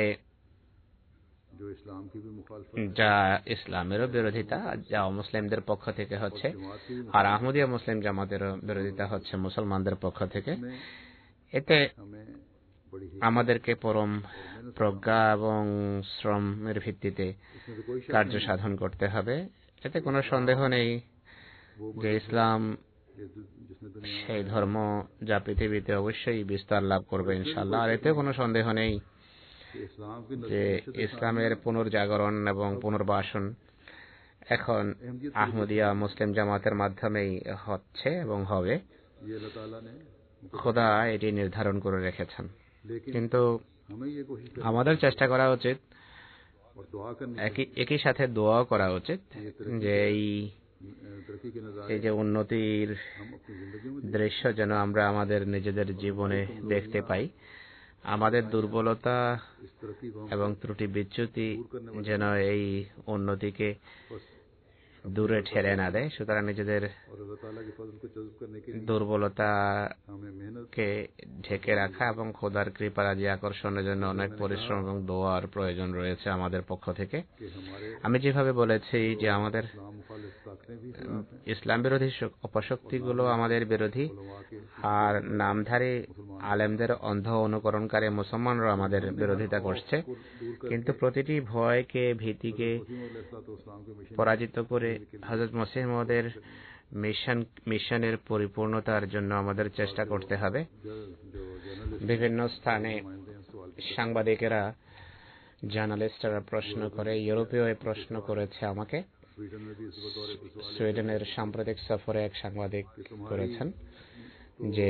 जो इस्लाम की भी मुखालफत যা ইসলামেরও বিরোধিতা, যা মুসলিমদের পক্ষ থেকে হচ্ছে, जमात की भी আর আহমদিয়া মুসলিম জামাতেরও বিরোধিতা হচ্ছে মুসলমানদের পক্ষ থেকে, में এতে हमें बड़ी ही আমাদেরকে পরম প্রজ্ঞা এবং শ্রমের ভিত্তিতে इसमें तो कोई शक কার্য সাধন করতে হবে। এতে কোনো সন্দেহ নেই वो যে ইসলাম ये दु- जिसने दुनिया সেই ধর্ম যা পৃথিবীতে অবশ্যই বিস্তার লাভ করবে ইনশাআল্লাহ। আর এতে কোনো সন্দেহ নেই के इस्लाम की যে ইসলামের পুনর্জাগরণ এবং পুনর্বাসন এখন আহমদিয়া মুসলিম জামাতের মাধ্যমেই হচ্ছে এবং হবে। ये अल्लाह ताला ने খোদা এটি নির্ধারণ করে রেখেছেন, लेकिन কিন্তু हमें ये कोशिश करनी আমাদের চেষ্টা করা উচিত, और दुआ करनी একই একই সাথে দোয়াও করা উচিত যে এই तरक्की के नज़ारे এই যে উন্নতির हम अपनी जिंदगी में দৃশ্য যেন আমরা আমাদের নিজেদের জীবনে দেখতে পাই। আমাদের দুর্বলতা इस तरक्की को हम এবং ত্রুটি বিচ্যুতি যেন এই উন্নতিকে बस দূরে ঠেলে না দেয়। সুতরাং নিজেদের और अल्लाह ताला के फजल को जज्ब करने के लिए দুর্বলতাকে हमें मेहनत ঢেকে রাখা এবং খোদার কৃপারাজি আকর্ষণের জন্য অনেক পরিশ্রম এবং দোয়ার প্রয়োজন রয়েছে আমাদের পক্ষ থেকে। कि हमारे আমি যেভাবে বলেছি যে আমাদের इस्लाम मुखालिफ ताकतें भी खिलाफ हैं ইসলাম বিরোধী শক- অপশক্তিগুলো আমাদের বিরোধী, उलमा के আর নামধারী আলেমদের অন্ধ অনুকরণকারী মুসলমানরা আমাদের বিরোধিতা করছে। को दूर कर কিন্তু প্রতিটি ভয়কে, ভীতিকে वसीम अलैहिस्सलाम के मिशन পরাজিত করে হযরত মসিহ মওদের মিশন মিশনের পরিপূর্ণতার জন্য আমাদের চেষ্টা করতে হবে। जो जो जर्नलिस्ट বিভিন্ন স্থানে नुमाइंदे हैं सवाल সাংবাদিকেরা, জার্নালিস্টরা প্রশ্ন করে, ইউরোপীয় এই প্রশ্ন করেছে আমাকে। स्वीडन में भी इस दौरे पर सवाल সুইডেনের সাম্প্রতিক সফরে এক সাংবাদিক করেছেন যে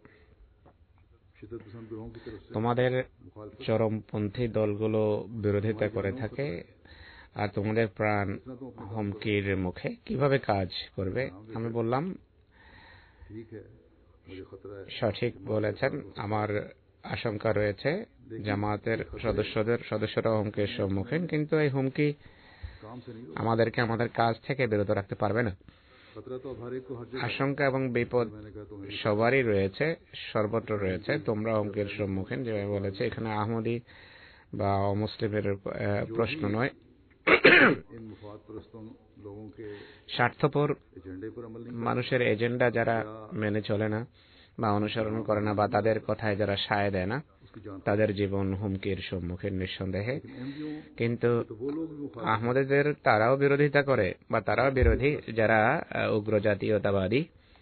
शिद्दत पसंद ग्रोहों की तरफ से তোমাদের मुखालफत চরমপন্থী দলগুলো বিরোধিতা করে থাকে আর তোমাদের প্রাণ হুমকির মুখে কিভাবে কাজ করবে? আমি বললাম, সঠিক বলেছেন, আমার আশঙ্কা রয়েছে জামাতের সদস্যদের সদস্যরা হুমকির সম্মুখীন, কিন্তু এই হুমকি আমাদেরকে আমাদের কাজ থেকে বিরত রাখতে পারবে না। আশঙ্কা এবং বিপদ সবারই রয়েছে, সর্বত্র রয়েছে। তোমরা হুমকির সম্মুখীন, যেভাবে বলেছে এখানে আহমদী বা অমুসলিমের প্রশ্ন নয়। স্বার্থপর মানুষের এজেন্ডা যারা মেনে চলে না বা অনুসরণ করে না বা তাদের কথায় যারা সায় দেয় না, তাদের জীবন হুমকির সম্মুখীন নিঃসন্দেহে। কিন্তু আহমদীদের তারাও বিরোধিতা করে বা তারাও বিরোধী যারা উগ্র জাতীয়তাবাদী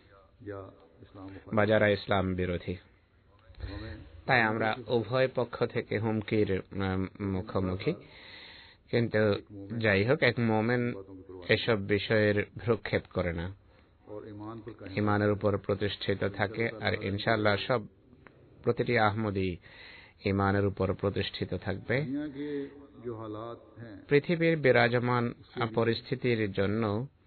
বা যারা ইসলাম বিরোধী। তাই আমরা উভয় পক্ষ থেকে হুমকির মুখোমুখি। কিন্তু যাই হোক, এক মুমিন এসব বিষয়ের ভ্রুক্ষেপ করে না, ঈমানের উপর প্রতিষ্ঠিত থাকে। আর ইনশাআল্লাহ সব প্রতিটি আহমদী ঈমানের উপর প্রতিষ্ঠিত থাকবে। পৃথিবীর বিরাজমান পরিস্থিতির জন্য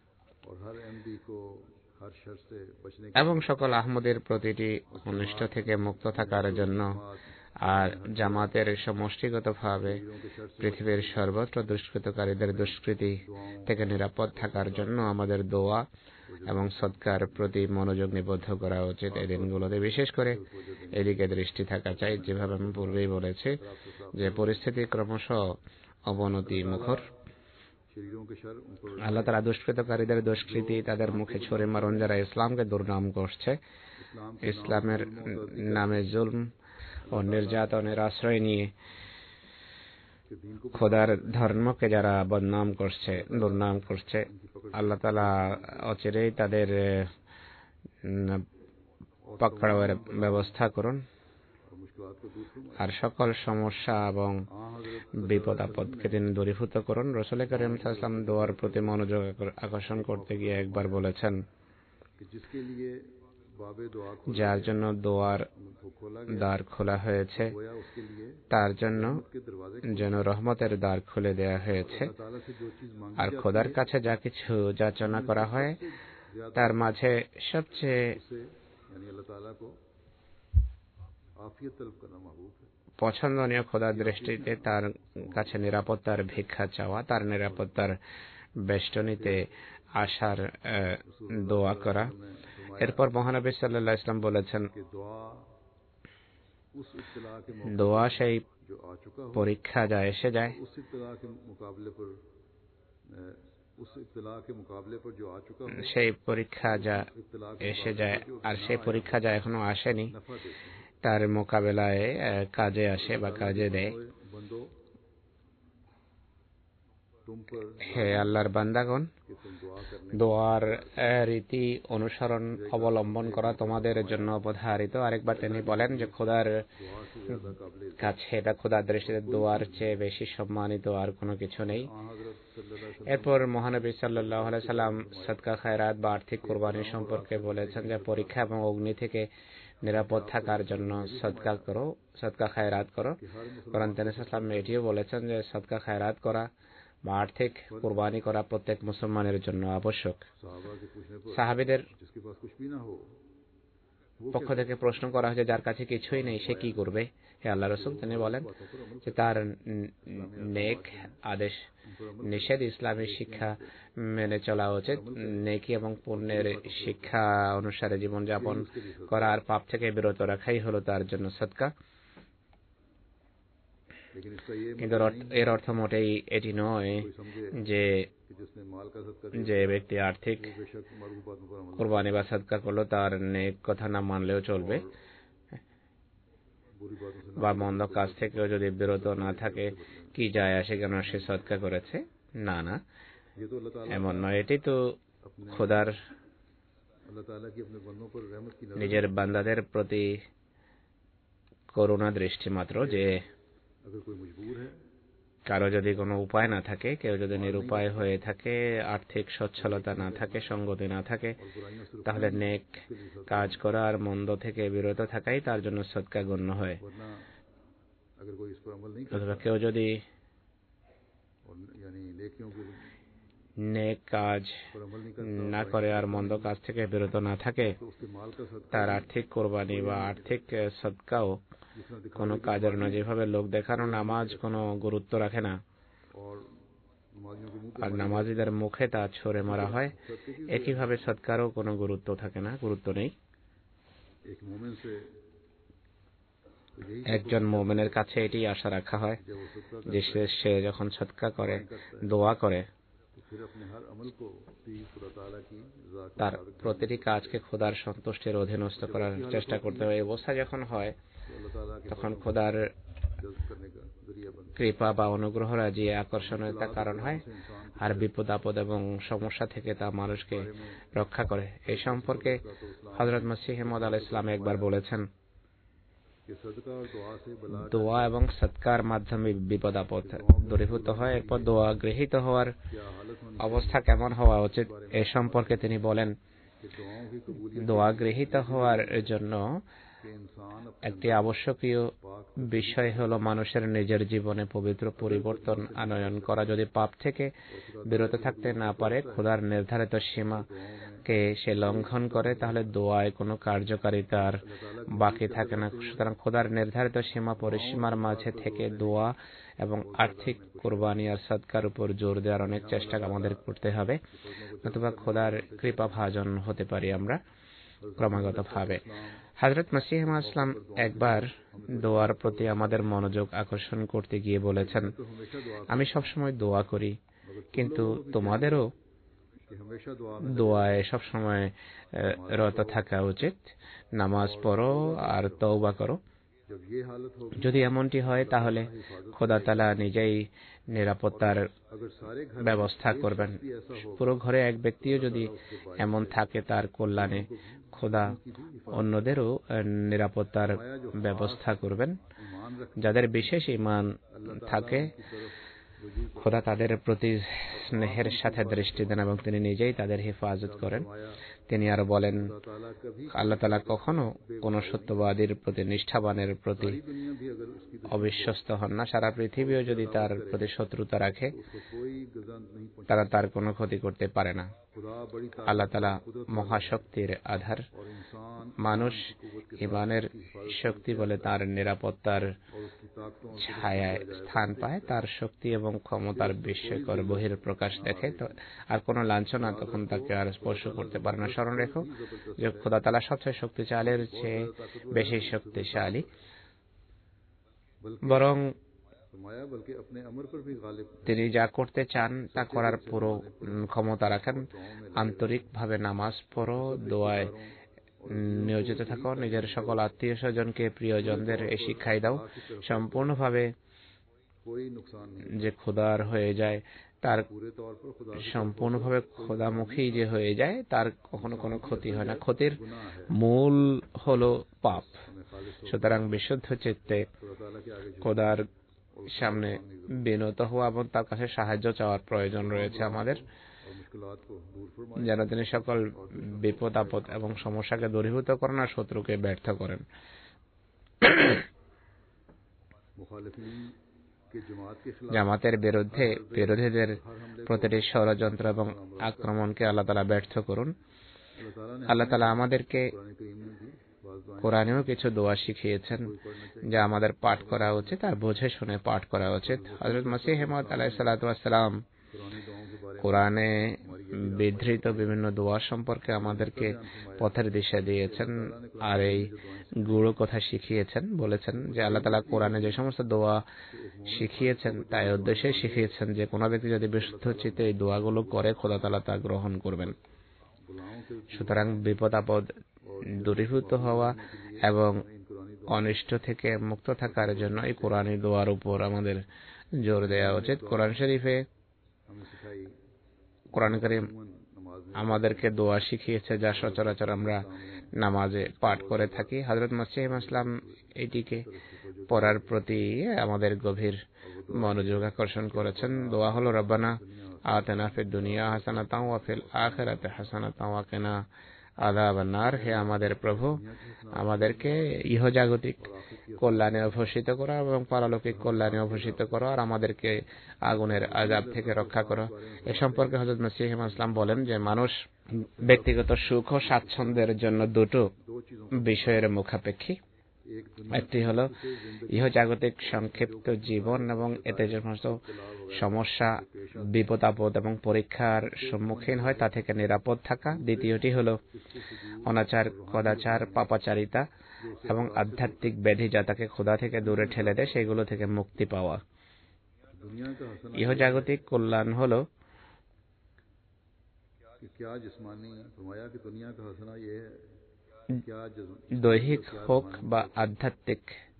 এবং সকল আহমদের প্রতিটি অনিষ্ট থেকে মুক্ত থাকার জন্য আর জামাতের সমষ্টিগতভাবে পৃথিবীর সর্বত্র দুষ্কৃতকারীদের দুষ্কৃতি থেকে নিরাপদ থাকার জন্য আমাদের দোয়া এবং সদকার প্রতি মনোযোগ নিবদ্ধ করা উচিত। এই দিনগুলোতে বিশেষ করে এদিকে দৃষ্টি থাকা চাই। যেভাবে আমি পূর্বেই বলেছি যে পরিস্থিতি ক্রমশ অবনতি মুখর। আল্লাহ তাআলা দুষ্কৃতকারীদের দুষ্কৃতি, তাদের মুখে ছুরি মারণ, যারা ইসলামকে দুর্নাম করছে, ইসলামের নামে জুলম ও নির্যাতনের আশ্রয় নিয়ে খোদার ধর্মকে যারা বদনাম করছে, দুর্নাম করছে, আল্লাহ তাআলা অচিরেই তাদের পাকড়াওয়ের ব্যবস্থা করুন আর সকল সমস্যা এবং বিপদ আপদকে তিনি দূরীভূত করুন। রাসূল করিম সাল্লাল্লাহু আলাইহি ওয়াসাল্লাম দোয়ার প্রতি মনোযোগ আকর্ষণ করতে গিয়ে একবার বলেছেন, যার জন্য দোয়ার দ্বার খোলা হয়েছে তার জন্য যেন রহমতের দ্বার খুলে দেয়া হয়েছে। আর খোদার কাছে যা কিছু যাচনা করা হয় তার মাঝে সবচেয়ে পছন্দনীয় খোদার দৃষ্টিতে তার কাছে নিরাপত্তার ভিক্ষা চাওয়া, তার নিরাপত্তার বেষ্টনীতে আসার দোয়া করা। এরপর মহানবী সাল্লাল্লাহু আলাইহি ওয়াসাল্লাম বলেছেন, দোয়া সেই পরীক্ষা যা এসে যায়, সেই পরীক্ষা যা এসে যায় আর সেই পরীক্ষা যা এখনো আসেনি তার মোকাবেলায় কাজে আসে বা কাজে দেয়। হে আল্লাহর বান্দাগণ, দোয়ার রীতি অনুসরণ অবলম্বন করা তোমাদের জন্য অবধারিত। আরেকবার তিনি বলেন যে খোদার কাছে, এটা খোদার দৃষ্টিতে দোয়ার চেয়ে বেশি সম্মানিত আর কোনো কিছু নেই। এরপর মহানবী সাল্লাল্লাহু আলাইহি সাল্লাম সদকা খায়রাত বা আর্থিক কুরবানি সম্পর্কে বলেছেন যে পরীক্ষা এবং অগ্নি থেকে নিরাপদ থাকার জন্য সদকা করো, সদকা খায়রাত করো। কোরআন তিনি সাল্লাল্লাহু আলাইহি এটিও বলেছেন যে সদকা খায়রাত করা বা আর্থিক কুরবানি করা প্রত্যেক মুসলমানের জন্য আবশ্যক। সাহাবীদের পক্ষ থেকে প্রশ্ন করা হয়েছে, যার কাছে কিছুই নেই সে কি করবে? হে আল্লাহ রাসূল, তিনি বলেন যে তার নেক আদেশ নিষেধ ইসলামী শিক্ষা মেনে চলা উচিত। নেকি এবং পুণ্যের শিক্ষা অনুসারে জীবনযাপন করা আর পাপ থেকে বিরত রাখাই হলো তার জন্য সদকা। কিন্তু এর অর্থ মোটেই এটি নয় যে যে ব্যক্তি আর্থিক কুরবানি বা সদকা করলো তার নেক কথা না মানলেও চলবে বা মন্দ কাজ থেকেও যদি বিরত না থাকে কি যায় আসে কেন সে সদকা করেছে? না না, এমন নয়। এটি তো খোদার নিজের বান্দাদের প্রতি করুণা দৃষ্টি মাত্র, যে কারো যদি কোনো উপায় না থাকে, কেউ যদি নিরুপায় হয়ে থাকে, আর্থিক সচ্ছলতা না থাকে, সঙ্গতি না থাকে, তাহলে নেক কাজ করা আর মন্দ থেকে বিরত থাকাই তার জন্য সদকা গণ্য হয়। অথবা কেউ যদি और यानी नेकियों के নেক কাজ पर अमल नहीं करता না করে আর মন্দ কাজ থেকে বিরত না থাকে, तो उसके माल का सदका তার আর্থিক কোরবানি বা আর্থিক সদকাও जिसने दिखा কোনো কাজের নয়। যেভাবে লোক দেখানো নামাজ কোনো গুরুত্ব রাখে না और नमाजियों के मुंह पे আর নামাজিদের মুখে তা ছুঁড়ে মারা হয়, सदके की একইভাবে সদকারও কোনো গুরুত্ব থাকে না, গুরুত্ব নেই। एक मोमिन से तो यही একজন মুমিনের কাছে এটি আশা রাখা হয় जब वो सदका যে करता সে সে যখন সদকা করে, करता है দোয়া করে, तो फिर अपने हर अमल को भी खुदा ताला की रज़ा के তার मुताबिक প্রতিটি কাজকে খোদার সন্তুষ্টির অধীনস্থ করার চেষ্টা করতে হবে। এই অবস্থা যখন হয় तो अल्लाह ताला के তখন फजल খোদার जज्ब करने का जरिया बनता কৃপা বা অনুগ্রহ রাজি আকর্ষণীয়তার কারণ হয়, है इंसान আর বিপদ আপদ এবং সমস্যা থেকে তা মানুষকে রক্ষা করে। এই সম্পর্কে হযরত মসিহ মাউদ আলাইহিস সালাম একবার বলেছেন, कि सदका और दुआ से बला দোয়া এবং সদকার মাধ্যমে বিপদ আপদ দূরীভূত হয়। এরপর দোয়া গৃহীত হওয়ার क्या हालत होनी অবস্থা কেমন হওয়া উচিত এ সম্পর্কে তিনি বলেন, कि दुआओं की कबूलियत দোয়া গৃহীত হওয়ার জন্য के इंसान अपने একটি আবশ্যকীয় বিষয় হলো মানুষের নিজের জীবনে পবিত্র পরিবর্তন আনয়ন করা। যদি পাপ থেকে বিরত থাকতে না পারে, খোদার নির্ধারিত সীমাকে সে লঙ্ঘন করে, তাহলে দোয়ায় কোনো কার্যকারিতার বাকি থাকে না। সুতরাং খোদার নির্ধারিত সীমা পরিসীমার মাঝে থেকে দোয়া এবং আর্থিক কোরবানি আর সদকার উপর জোর দেওয়ার অনেক চেষ্টা আমাদের করতে হবে, নতুবা খোদার কৃপা ভাজন হতে পারি আমরা ক্রমাগত ভাবে। হযরত মসিহ মাউদ ইসলাম একবার দোয়ার প্রতি আমাদের মনোযোগ আকর্ষণ করতে গিয়ে বলেছেন, तो हमेशा दुआ আমি সবসময় দোয়া করি, কিন্তু তোমাদেরও कि हमेशा दुआ দোয়ায় সবসময় আহ, রত থাকা উচিত। নামাজ পড়ো আর তওবা করো। जब ये हालत होगी যদি এমনটি হয় তাহলে খোদা তাআলা নিজেই নিরাপত্তার अगर सारे घर ব্যবস্থা করবেন। পুরো ঘরে এক ব্যক্তিও যদি এমন থাকে, তার কল্যাণে খোদা অন্যদেরও আহ, নিরাপত্তার ব্যবস্থা করবেন। ईमान रख যাদের বিশেষ ঈমান থাকে, की तरफ वजू খোদা তাদের প্রতি স্নেহের সাথে দৃষ্টি দেন এবং তিনি নিজেই তাদের হেফাজত করেন। फरमाया তিনি আরো বলেন, खुदा ताला कभी আল্লাহ তাআলা কখনো কোন সত্যবাদীর প্রতি, নিষ্ঠাবানের প্রতি सारी दुनिया भी अगर उसकी दुश्मन অবিশ্বস্ত হন না। সারা পৃথিবীও যদি তার প্রতি শত্রুতা রাখে, तो उसको कोई गजन नहीं पहुंचा। তারা তার কোনো ক্ষতি করতে পারে না। खुदा बड़ी ताकत আল্লাহ তাআলা মহাশক্তির আধার। और इंसान মানুষ कुव्वत के ইমানের শক্তি বলে তার নিরাপত্তার और उसकी ताकतों और ছায়ায় স্থান পায়। তার শক্তি এবং ক্ষমতার বিস্ময়কর বহির প্রকাশ দেখে তো আর কোনো লাঞ্ছনা তখন তাকে আর স্পর্শ করতে পারে না। স্মরণ রেখো যে খোদা তাআলা সবচেয়ে শক্তিশালীর চেয়ে বেশি শক্তিশালী, বরং फरमाया बल्कि अपने अमर पर भी गालिब তিনি যা করতে চান তা করার পুরো উম, ক্ষমতা রাখেন। আন্তরিকভাবে নামাজ পড়ো, দোয়ায় নিয়োজিত থাকো, নিজের সকল আত্মীয় স্বজনকে, প্রিয়জনদের এই শিক্ষাই দাও সম্পূর্ণভাবে कोई नुकसान नहीं, যে খোদার হয়ে যায়, তার पूरे तौर पर खुदा की সম্পূর্ণভাবে খোদামুখী যে হয়ে যায়, তার কখনো কোনো ক্ষতি হয় না। ক্ষতির गुनाह है। মূল হলো পাপ। हमें खालिस हो সুতরাং বিশুদ্ধ চিত্তে खुदा ताला के आगे झुकना খোদার সামনে বিনত হওয়া এবং তার কাছে সাহায্য চাওয়ার প্রয়োজন রয়েছে আমাদের, और मुश्किलात को दूर फरमाए। যেন তিনি সকল বিপদ আপদ এবং সমস্যাকে দূরীভূত করেন আর শত্রুকে ব্যর্থ করেন। मुखालिफिन के जमात के खिलाफ জামাতের বিরুদ্ধে বিরোধীদের প্রতিটি ষড়যন্ত্র এবং আক্রমণকে আল্লাহ তাআলা ব্যর্থ করুন। अल्लाह ताला ने আল্লাহ তাআলা আমাদেরকে कुरान करीम में भी बाज़ दुआएं কোরআনেও কিছু দোয়া শিখিয়েছেন যা আমাদের পাঠ করা উচিত আর বুঝে শুনে পাঠ করা উচিত। হযরত মসিহ মাউদ আলাইহিস সালাতু ওয়াস সালাম पुरानी दुआओं के बारे কোরআনে বিধৃত বিভিন্ন দোয়া সম্পর্কে আমাদেরকে পথের দিশা দিয়েছেন আর এই গুরু কথা শিখিয়েছেন। বলেছেন যে আল্লাহ তাআলা কোরআনে যে সমস্ত দোয়া শিখিয়েছেন তা এই উদ্দেশ্যে শিখিয়েছেন যে কোনো ব্যক্তি যদি বিশুদ্ধ চিত্তে এই দোয়াগুলো করে, খোদা তাআলা তা গ্রহণ করবেন। गुलामों के সুতরাং বিপদ আপদ দূরীভূত হওয়া এবং इन कुरानी অনিষ্ট থেকে মুক্ত থাকার জন্য এই কোরআনী দোয়ার উপর আমাদের জোর দেওয়া উচিত। কোরআন শরীফে हमें सिखाई কোরআন কারীম नमाज में আমাদেরকে দোয়া শিখিয়েছে যা সচরাচর আমরা নামাজে পাঠ করে থাকি। হযরত মসিহ মাউদ ইসলাম এটিকে পড়ার প্রতি আমাদের গভীর মনোযোগ আকর্ষণ করেছেন। দোয়া হলো রব্বানা আতিনা ফিদ দুনিয়া হাসানাতাও ওয়া ফিল আখিরাতি হাসানাতাও ওয়া কিনা আযাব আন-নার। হে আমাদের প্রভু, আমাদেরকে ইহজাগতিক কল্যাণে অভূষিত করো এবং পারলৌকিক কল্যাণে অভূষিত করো, আর আমাদেরকে আগুনের আযাব থেকে রক্ষা করো। এ সম্পর্কে হযরত মসিহ মাউঊদ ইসলাম বলেন যে মানুষ ব্যক্তিগত সুখ ও স্বাচ্ছন্দ্যের জন্য দুটো বিষয়ের মুখাপেক্ষী। একটি হলো ইহজাগতিক সংক্ষিপ্ত জীবন এবং এতে যে সমস্ত সমস্যা, বিপদ আপদ এবং পরীক্ষার সম্মুখীন হয় তা থেকে নিরাপদ থাকা। দ্বিতীয়টি হলো অনাচার, কদাচার, পাপাচারিতা এবং আধ্যাত্মিক ব্যাধি যা তাকে খোদা থেকে দূরে ঠেলে দেয়, সেগুলো থেকে মুক্তি পাওয়া। ইহজাগতিক কল্যাণ হলো দৈহিক হোক বা আধ্যাত্মিক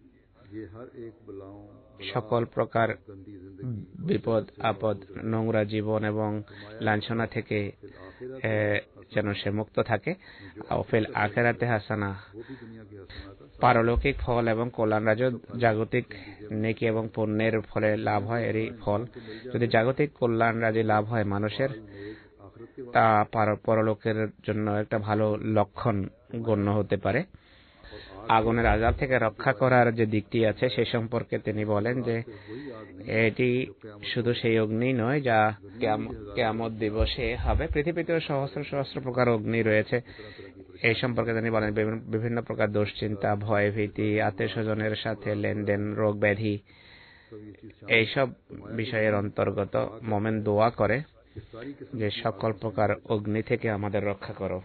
সকল প্রকার বিপদ আপদ, নোংরা জীবন এবং লাঞ্ছনা থেকে যেন সে মুক্ত থাকে। ফিল আখিরাতে হাসানা, পারলৌকিক ফল এবং কল্যাণ রাজ্য জাগতিক নেকি এবং পুণ্যের ফলে লাভ হয়, এরই ফল। যদি জাগতিক কল্যাণ রাজ্যে লাভ হয় মানুষের, তা পরলোকের জন্য একটা ভালো লক্ষণ গণ্য হতে পারে। আগুনের আযাব থেকে রক্ষা করার যে দিকটি আছে সে সম্পর্কে তিনি বলেন যে এটি শুধু সেই অগ্নি নয় যা কিয়ামত দিবসে হবে। পৃথিবীতেও সহস্র সহস্র প্রকার অগ্নি রয়েছে। এই সম্পর্কে তিনি বলেন বিভিন্ন প্রকার দুশ্চিন্তা, ভয় ভীতি, আত্মীয় স্বজনের সাথে লেনদেন, রোগ ব্যাধি, এইসব বিষয়ের অন্তর্গত মোমেন দোয়া করে যে সকল প্রকার অগ্নি থেকে আমাদের রক্ষা করো।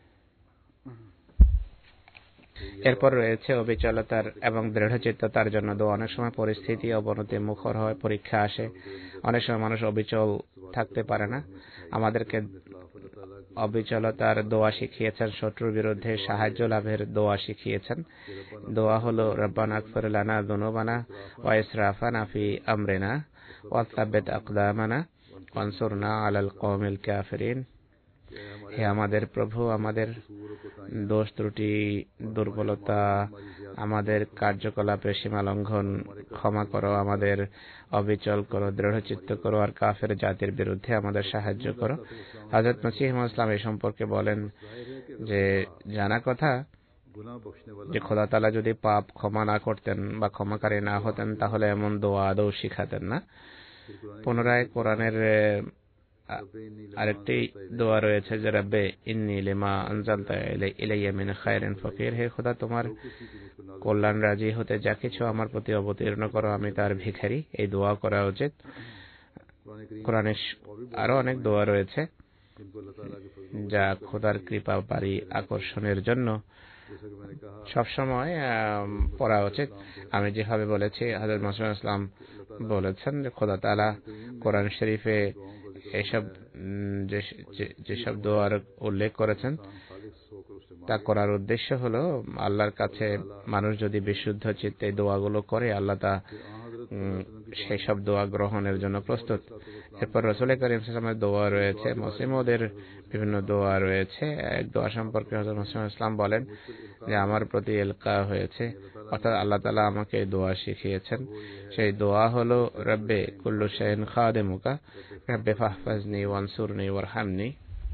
এরপর রয়েছে অবিচলতার এবং দৃঢ়চিত্ততার জন্য দোয়া। অনেক সময় পরিস্থিতি অবনতি মুখর হয়, পরীক্ষা আসে, অনেক সময় মানুষ অবিচল থাকতে পারে না। আমাদেরকে অবিচলতার দোয়া শিখিয়েছেন, শত্রুর বিরুদ্ধে সাহায্য লাভের দোয়া শিখিয়েছেন। দোয়া হলো রব্বানা আগফির লানা যুনুবানা ওয়া ইসরাফানা ফি আমরিনা ওয়া সাব্বিত আকদামানা ওয়ানসুরনা আলাল কওমিল কাফিরিন। হে আমাদের প্রভু, আমাদের দোষ ত্রুটি, দুর্বলতা, আমাদের কার্যকলাপের সীমা লঙ্ঘন ক্ষমা করো, আমাদের অবিচল করো, দৃঢ়চিত্ত করো, আর কাফের জাতির বিরুদ্ধে আমাদের সাহায্য করো। হযরত মসিহ মাউঊদ ইসলাম এই সম্পর্কে বলেন যে জানা কথা যে খোদা তাআলা যদি পাপ ক্ষমা না করতেন বা ক্ষমাকারী না হতেন তাহলে এমন দোয়া আদৌ শিখাতেন না। পুনরায় কোরআনের আরেকটি দোয়া রয়েছে যে রব্বে ইন্নী লিমা আনজালতা ইলাইয়া মিন খায়রিন ফাকির। হে খোদা, তোমার কল্যাণ রাজি হতে যা কিছু আমার প্রতি অবতীর্ণ করো, আমি তার ভিখারি। এই দোয়া করা উচিত। কোরআনে আরো অনেক দোয়া রয়েছে যা খোদার কৃপা বাড়ি আকর্ষণের জন্য সবসময় পড়া উচিত। আমি যেভাবে বলেছি, হযরত মসিহ মাউঊদ ইসলাম বলেছেন যে খোদা তাআলা কোরআন শরীফে এসব যেসব দোয়ার উল্লেখ করেছেন তা করার উদ্দেশ্য হলো আল্লাহর কাছে মানুষ যদি বিশুদ্ধ চিত্তে দোয়াগুলো করে, আল্লাহ তা সেই সব দোয়া গ্রহণের জন্য প্রস্তুত। এরপর রাসূল করিম সাল্লাল্লাহু আলাইহি ওয়াসাল্লামের দোয়া রয়েছে, মুসলিমদের বিভিন্ন দোয়া রয়েছে। এক দোয়া সম্পর্কে হযরত মসিহ মাউঊদ ইসলাম বলেন যে আমার প্রতি ইলকা হয়েছে, অর্থাৎ আল্লাহ তাআলা আমাকে দোয়া শিখিয়েছেন। সেই দোয়া হলো রব্বে কুল্লু শাইইন খাদিমুকা রব্বে ফাহফাজনি ওয়ানসুরনি ওয়ারহামনি।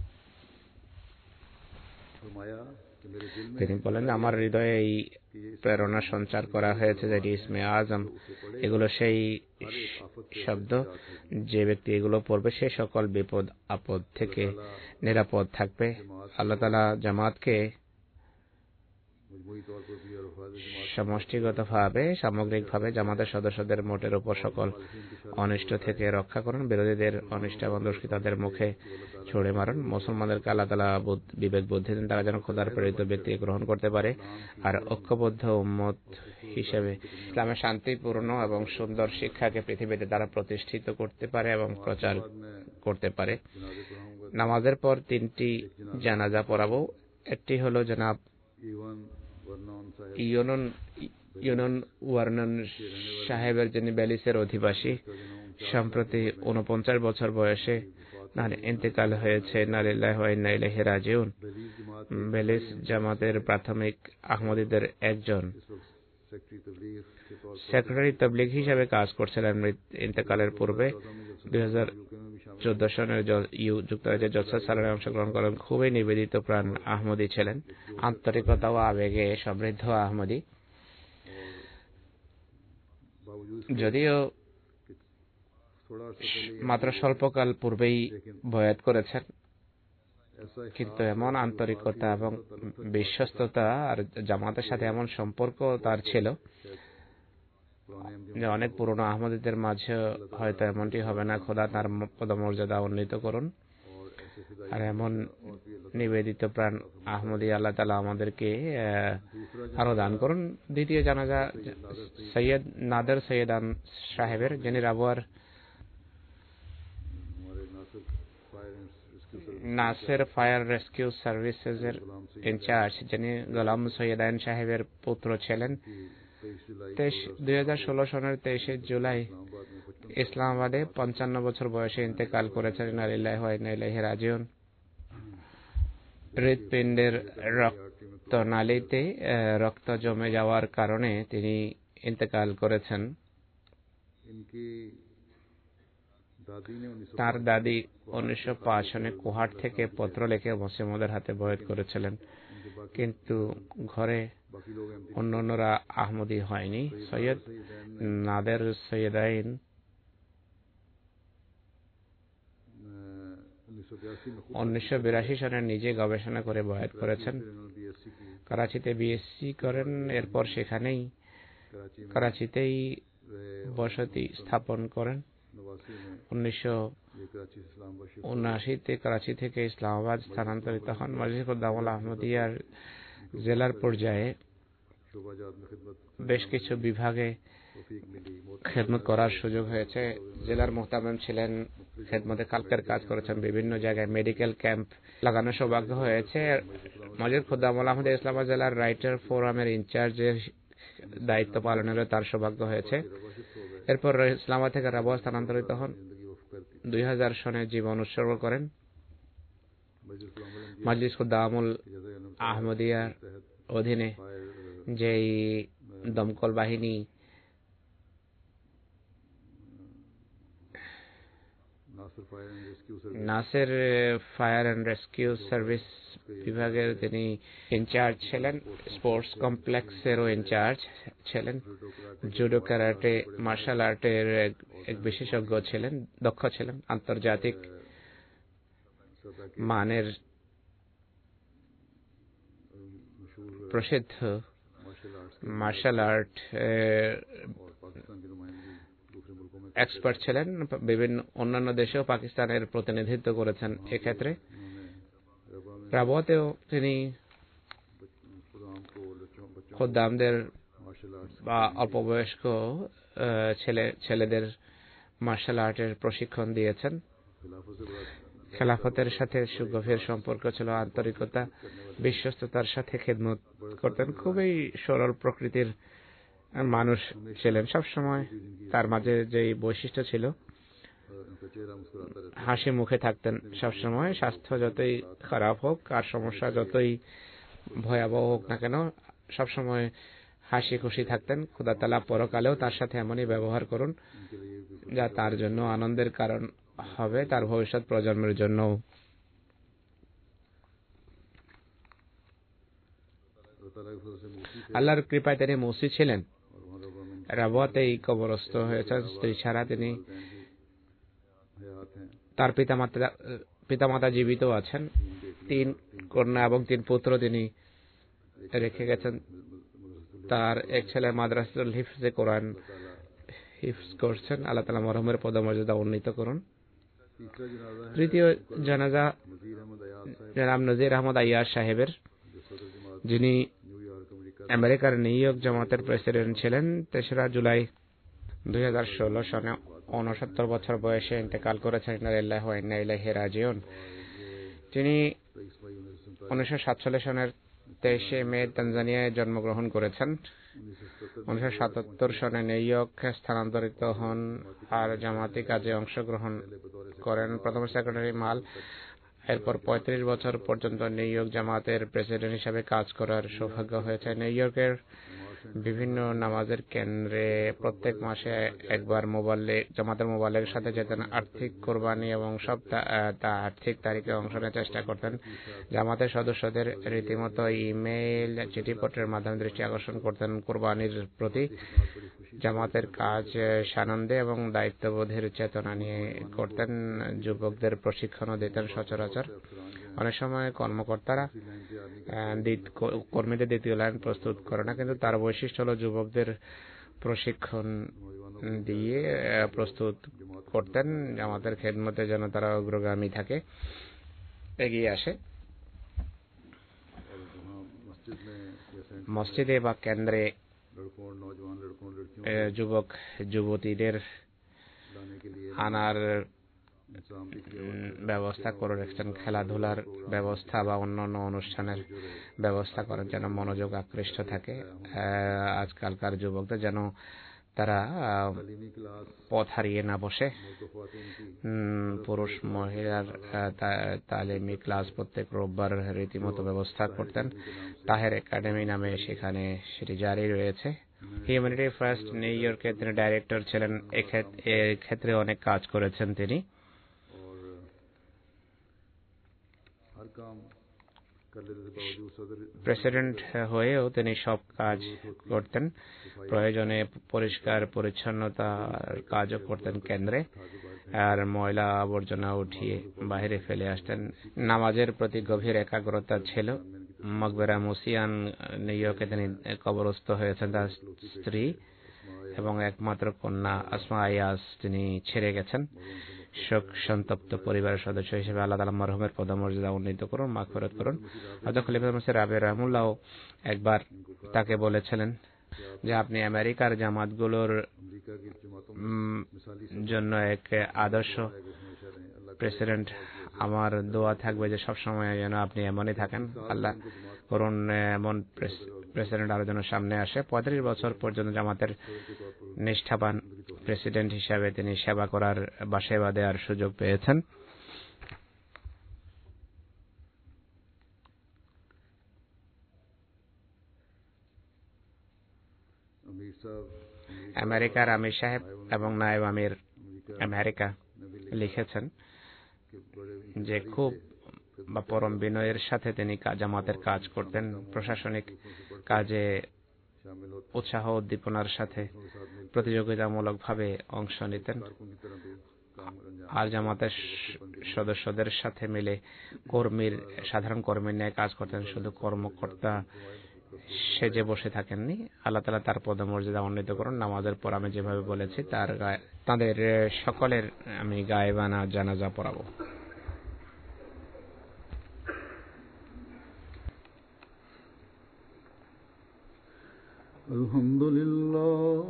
তিনি বলেন আমার হৃদয়ে এই প্রেরণা সঞ্চার করা হয়েছে যে ইসমে আজম, এগুলো সেই শব্দ যে ব্যক্তি এগুলো পড়বে সে সকল বিপদ আপদ থেকে নিরাপদ থাকবে। আল্লাহ তাআলা জামাতকে সমষ্টিগতভাবে, সামগ্রিকভাবে জামাতের সদস্যদের মোটের উপর সকল অনিষ্ট থেকে রক্ষা করুন, বিরোধীদের অনিষ্ট এবং দুষ্কৃতাদের মুখে ছুড়ে মারুন। মুসলমানদেরকে আল্লাহ তাআলা বিবেক বুদ্ধি দেন, তারা যেন খোদার প্রেরিত ব্যক্তিকে গ্রহণ করতে পারে আর ঐক্যবদ্ধ উম্মত হিসেবে ইসলামের শান্তিপূর্ণ এবং সুন্দর শিক্ষাকে পৃথিবীতে তারা প্রতিষ্ঠিত করতে পারে এবং প্রচার করতে পারে। নামাজের পর তিনটি জানাজা পড়াবো। একটি হলো জনাব ইউনুন ইউনুন ওয়ার্নন সাহেবের, যিনি বেলিসের অধিবাসী। সম্প্রতি উনপঞ্চাশ বছর বয়সে ইন্তেকাল হয়েছে। ইন্না লিল্লাহি ওয়া ইন্না ইলাইহি রাজিউন। বেলিস জামাতের প্রাথমিক আহমদীদের একজন সেক্রেটারি তাবলীগ হিসেবে কাজ করছিলেন ইন্তেকালের পূর্বে। দুই হাজার চোদ্দ সনের যুক্তরাজ্যের জলসা সালামে অংশগ্রহণ করেন। খুবই নিবেদিত প্রাণ আহমদী ছিলেন, আন্তরিকতা ও আবেগে সমৃদ্ধ আহমদী। যদিও মাত্র স্বল্পকাল পূর্বেই বয়াত করেছেন, কিন্তু এমন আন্তরিকতা এবং বিশ্বস্ততা আর জামাতের সাথে এমন সম্পর্ক তার ছিল যে অনেক পুরনো আহমদীদের মাঝে হয়তো এমনটি হবে না। খোদা তার পদমর্যাদা উন্নীত করুন। আর এমন নিবেদিত প্রাণ আহমদী আল্লাহ তাআলা আমাদেরকে আরো দান করুন। দ্বিতীয় জানাজা সৈয়দ নাদের সৈয়দান সাহেবের, যিনি রাবুয়ার নাসের ফায়ার রেস্কিউ সার্ভিসেস এর ইনচার্জ, যিনি গোলাম সৈয়দান সাহেবের পুত্র ছিলেন। দুই হাজার ষোলো সনের তেইশে জুলাই ইসলামাবাদে পঞ্চান্ন বছর বয়সে ইন্তেকাল করেছেন। ইন্না লিল্লাহি ওয়া ইন্না ইলাইহি রাজিউন। হৃৎপিণ্ডের রক্তনালীতে রক্ত জমে যাওয়ার কারণে তিনি ইন্তেকাল করেছেন। তার দাদি উনিশশো পাঁচ সনে কুহাট থেকে পত্র লিখে মুসলিমদের হাতে বয়াত করেছিলেন, কিন্তু ঘরে অন্যান্যরা আহমদী হয়নি। সৈয়দ নাদের সৈয়দাইন উনিশশো বিরাশি সনে নিজে গবেষণা করে বয়াত করেছেন। করাচিতে বিএসসি করেন, এরপর সেখানেই করাচিতেই বসতি স্থাপন করেন। উনিশশো উনআশিতে করাচি থেকে ইসলামাবাদ স্থানান্তরিত হন। মজলিস খুদ্দামুল আহমদিয়ার জেলার পর্যায়ে বেশ কিছু বিভাগে খেদমত করার সুযোগ হয়েছে। জেলার মুহতামিম ছিলেন, খেদমতে খালকের কাজ করেছেন, বিভিন্ন জায়গায় মেডিকেল ক্যাম্প লাগানোর সৌভাগ্য হয়েছে। মজলিস খুদ্দামুল আহমদিয়া ইসলামাবাদ জেলার রাইটার ফোরামের ইনচার্জের দায়িত্ব পালনেরও তার সৌভাগ্য হয়েছে। এরপর ইসলামাবাদ থেকে রাবুয়া স্থানান্তরিত হন। দুই হাজার সনে জীবন উৎসর্গ করেন। মজলিস খুদ্দামুল আহমদিয়ার অধীনে যেই দমকল বাহিনী Nasir fire and rescue service বিভাগের তিনি ইনচার্জ ছিলেন। স্পোর্টস কমপ্লেক্সেরও ইনচার্জ ছিলেন। জুডো, ক্যারাটে, মার্শাল আর্টের এক বিশেষজ্ঞ ছিলেন, দক্ষ ছিলেন। আন্তর্জাতিক মানের প্রসিদ্ধ মার্শাল আর্ট এক্সপার্ট ছিলেন। বিভিন্ন অন্যান্য দেশেও পাকিস্তানের প্রতিনিধিত্ব করেছেন। এক্ষেত্রে রাবুয়াতেও তিনি খুদ্দামদের বা অল্পবয়স্ক ছেলে ছেলেদের মার্শাল আর্টের প্রশিক্ষণ দিয়েছেন। খেলাফতের সাথে সুগভীর সম্পর্ক ছিল, আন্তরিকতা, বিশ্বস্ততার সাথে খেদমত করতেন। খুবই সরল প্রকৃতির মানুষ ছিলেন। সবসময় তার মাঝে যে বৈশিষ্ট্য ছিল, হাসি মুখে থাকতেন সবসময়। স্বাস্থ্য যতই খারাপ হোক আর সমস্যা যতই ভয়াবহ হোক না কেন, সবসময় হাসি খুশি থাকতেন। খোদা তাআলা পরকালেও তার সাথে এমনই ব্যবহার করুন যা তার জন্য আনন্দের কারণ হবে, তার ভবিষ্যৎ প্রজন্মের জন্য। আল্লাহর কৃপায় তিনি মুসি ছিলেন। রাবুয়াতেই কবরস্থ হয়েছেন। স্ত্রী ছাড়া তিনি তার পিতামাতা পিতামাতা জীবিত আছেন। তিন কন্যা এবং তিন পুত্র তিনি রেখে গেছেন। তার এক ছেলে মাদ্রাসাতুল হিফজে কোরআন হিফজ করছেন। আল্লাহ তাআলা মরহুমের পদমর্যাদা উন্নীত করুন। তৃতীয় জানাজা জনাব নজির আহমদ আইয়াজ সাহেবের, যিনি আমেরিকার নিউ ইয়র্ক জামাতের প্রেসিডেন্ট ছিলেন। তেসরা জুলাই দুই হাজার ষোলো সনে উনসত্তর বছর বয়সে ইন্তেকাল করেছেন। ইন্না লিল্লাহি ওয়া ইন্না ইলাইহি রাজিউন। তিনি উনিশশো সাতচল্লিশ সনের তেইশে মে তানজানিয়ায় জন্মগ্রহণ করেছেন। উনিশশো সাতাত্তর সনে নিউ ইয়র্কে স্থানান্তরিত হন আর জামাতি কাজে অংশগ্রহণ করেন, প্রথম সেক্রেটারি মাল। এরপর পঁয়ত্রিশ বছর পর্যন্ত নিউ ইয়র্ক জামাতের প্রেসিডেন্ট হিসেবে কাজ করার সৌভাগ্য হয়েছে। নিউ ইয়র্কের বিভিন্ন নামাজের কেন্দ্রে প্রত্যেক মাসে একবার মোবাইলে জামাতের মোবাইলের সাথে যেতেন, আর্থিক কোরবানি এবং সব তা আর্থিক তারিখে অংশ নেওয়ার চেষ্টা করতেন। জামাতের সদস্যদের রীতিমতো ইমেইল চিঠিপত্রের মাধ্যমে দৃষ্টি আকর্ষণ করতেন কোরবানির প্রতি। জামাতের কাজ সানন্দে এবং দায়িত্ববোধের চেতনা নিয়ে করতেন। যুবকদের প্রশিক্ষণও দিতেন সচরাচর। অনেক সময় কর্মকর্তারা কর্মীদের দ্বিতীয় লাইন প্রস্তুত করে না, কিন্তু তার বৈশিষ্ট্য হল যুবকদের প্রশিক্ষণ দিয়ে প্রস্তুত করতেন জামাতের খেদমতে যেন তারা অগ্রগামী থাকে, এগিয়ে আসে। মসজিদে বা কেন্দ্রে যুবক যুবতীদের আনার ব্যবস্থা করে রেখেছেন, খেলাধুলার ব্যবস্থা বা অন্যান্য অনুষ্ঠানের ব্যবস্থা করেন যেন মনোযোগ আকৃষ্ট থাকে আজকালকার যুবকদের, যেন তারা পথ হারিয়ে না বসে। পুরুষ মহিলার তালিমি ক্লাস প্রত্যেক রোববার রীতিমতো ব্যবস্থা করতেন। তাহের একাডেমি নামে সেখানে সেটি জারি রয়েছে। হিউম্যানিটি ফার্স্ট নিউ ইয়র্কে তিনি ডাইরেক্টর ছিলেন। এক্ষেত্রে অনেক কাজ করেছেন তিনি। প্রেসিডেন্ট হয়েও তিনি সব কাজ করতেন। প্রয়োজনে পরিষ্কার পরিচ্ছন্নতার কাজও করতেন কেন্দ্রে, আর ময়লা আবর্জনা উঠিয়ে বাইরে ফেলে আসতেন। নামাজের প্রতি গভীর একাগ্রতা ছিল। মকবেরা মুসিয়ান নিউ ইয়র্কে তিনি কবরস্থ হয়েছেন। তার স্ত্রী এবং একমাত্র কন্যা আসমা আয়াস তিনি ছেড়ে গেছেন। শোক সন্তপ্ত পরিবারের সদস্য হিসেবে আল্লাহ তাআলা মরহুমের পদমর্যাদা উন্নীত করুন, মাগফিরাত করুন। হযরত খলিফা মুসলিম রাবি রাহিমাহুল্লাহ একবার তাকে বলেছিলেন যে আপনি আমেরিকার জামাতগুলোর জন্য এক আদর্শ প্রেসিডেন্ট। আমার দোয়া থাকবে যে সবসময় যেন আপনি এমনই থাকেন। আল্লাহ করুন এমন প্রেসিডেন্ট আরো যেন সামনে আসে। পঁয়ত্রিশ বছর পর্যন্ত জামাতের নিষ্ঠাবান প্রেসিডেন্ট হিসাবে তিনি সেবা করার বা সেবা দেওয়ার সুযোগ পেয়েছেন। আমেরিকার আমির সাহেব এবং নায়েব আমির আমেরিকা লিখেছেন যে খুব বা পরম বিনয়ের সাথে তিনি জামাতের কাজ করতেন। প্রশাসনিক কাজে উৎসাহ উদ্দীপনার সাথে প্রতিযোগিতামূলকভাবে অংশ নিতেন, আর জামাতের সদস্যদের সাথে মিলে কর্মীর সাধারণ কর্মীর ন্যায় কাজ করতেন। শুধু কর্মকর্তা সেজে বসে থাকেননি। আল্লাহ তাআলা তার পদমর্যাদা উন্নীত করুন। নামাজের পর আমি যেভাবে বলেছি তার তাদের সকলের আমি গায়েবানা জানাজা পড়াবো। আলহামদুলিল্লাহ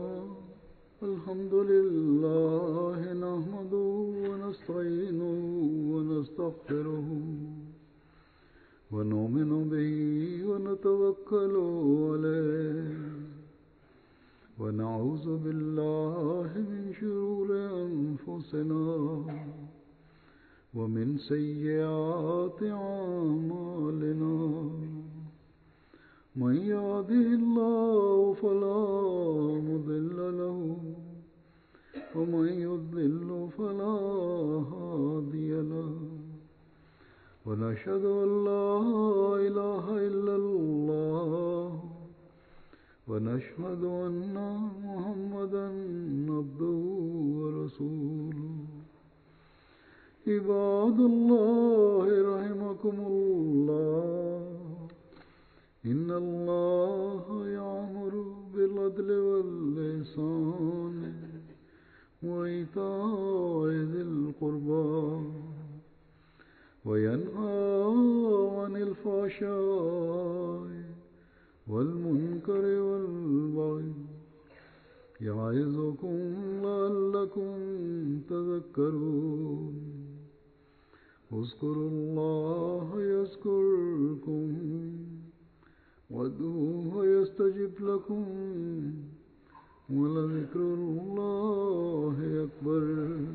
আলহামদুলিল্লাহ নাহমাদুহু ওয়া নাস্তাঈনুহু ওয়া নাস্তাগফিরুহু ওয়া নু'মিনু বিহি ওয়া নাতাওয়াক্কালু আলাইহি ওয়া নাউযু বিল্লাহি মিন শুরুরি আনফুসিনা ওয়া মিন সাইয়্যাতি আ'মালিনা। من يهده الله فلا مضل له ومن يضلل فلا هادي له ونشهد أن لا إله إلا الله ونشهد أن محمدا عبده ورسوله. عباد الله رحمكم الله، إن الله يأمر بالعدل والإحسان وإيتاء ذي القربى وينهى عن الفحشاء والمنكر والبغي يعظكم لعلكم تذكرون. اذكروا الله يذكركم وادعوه يستجب لكم ولذكر الله أكبر.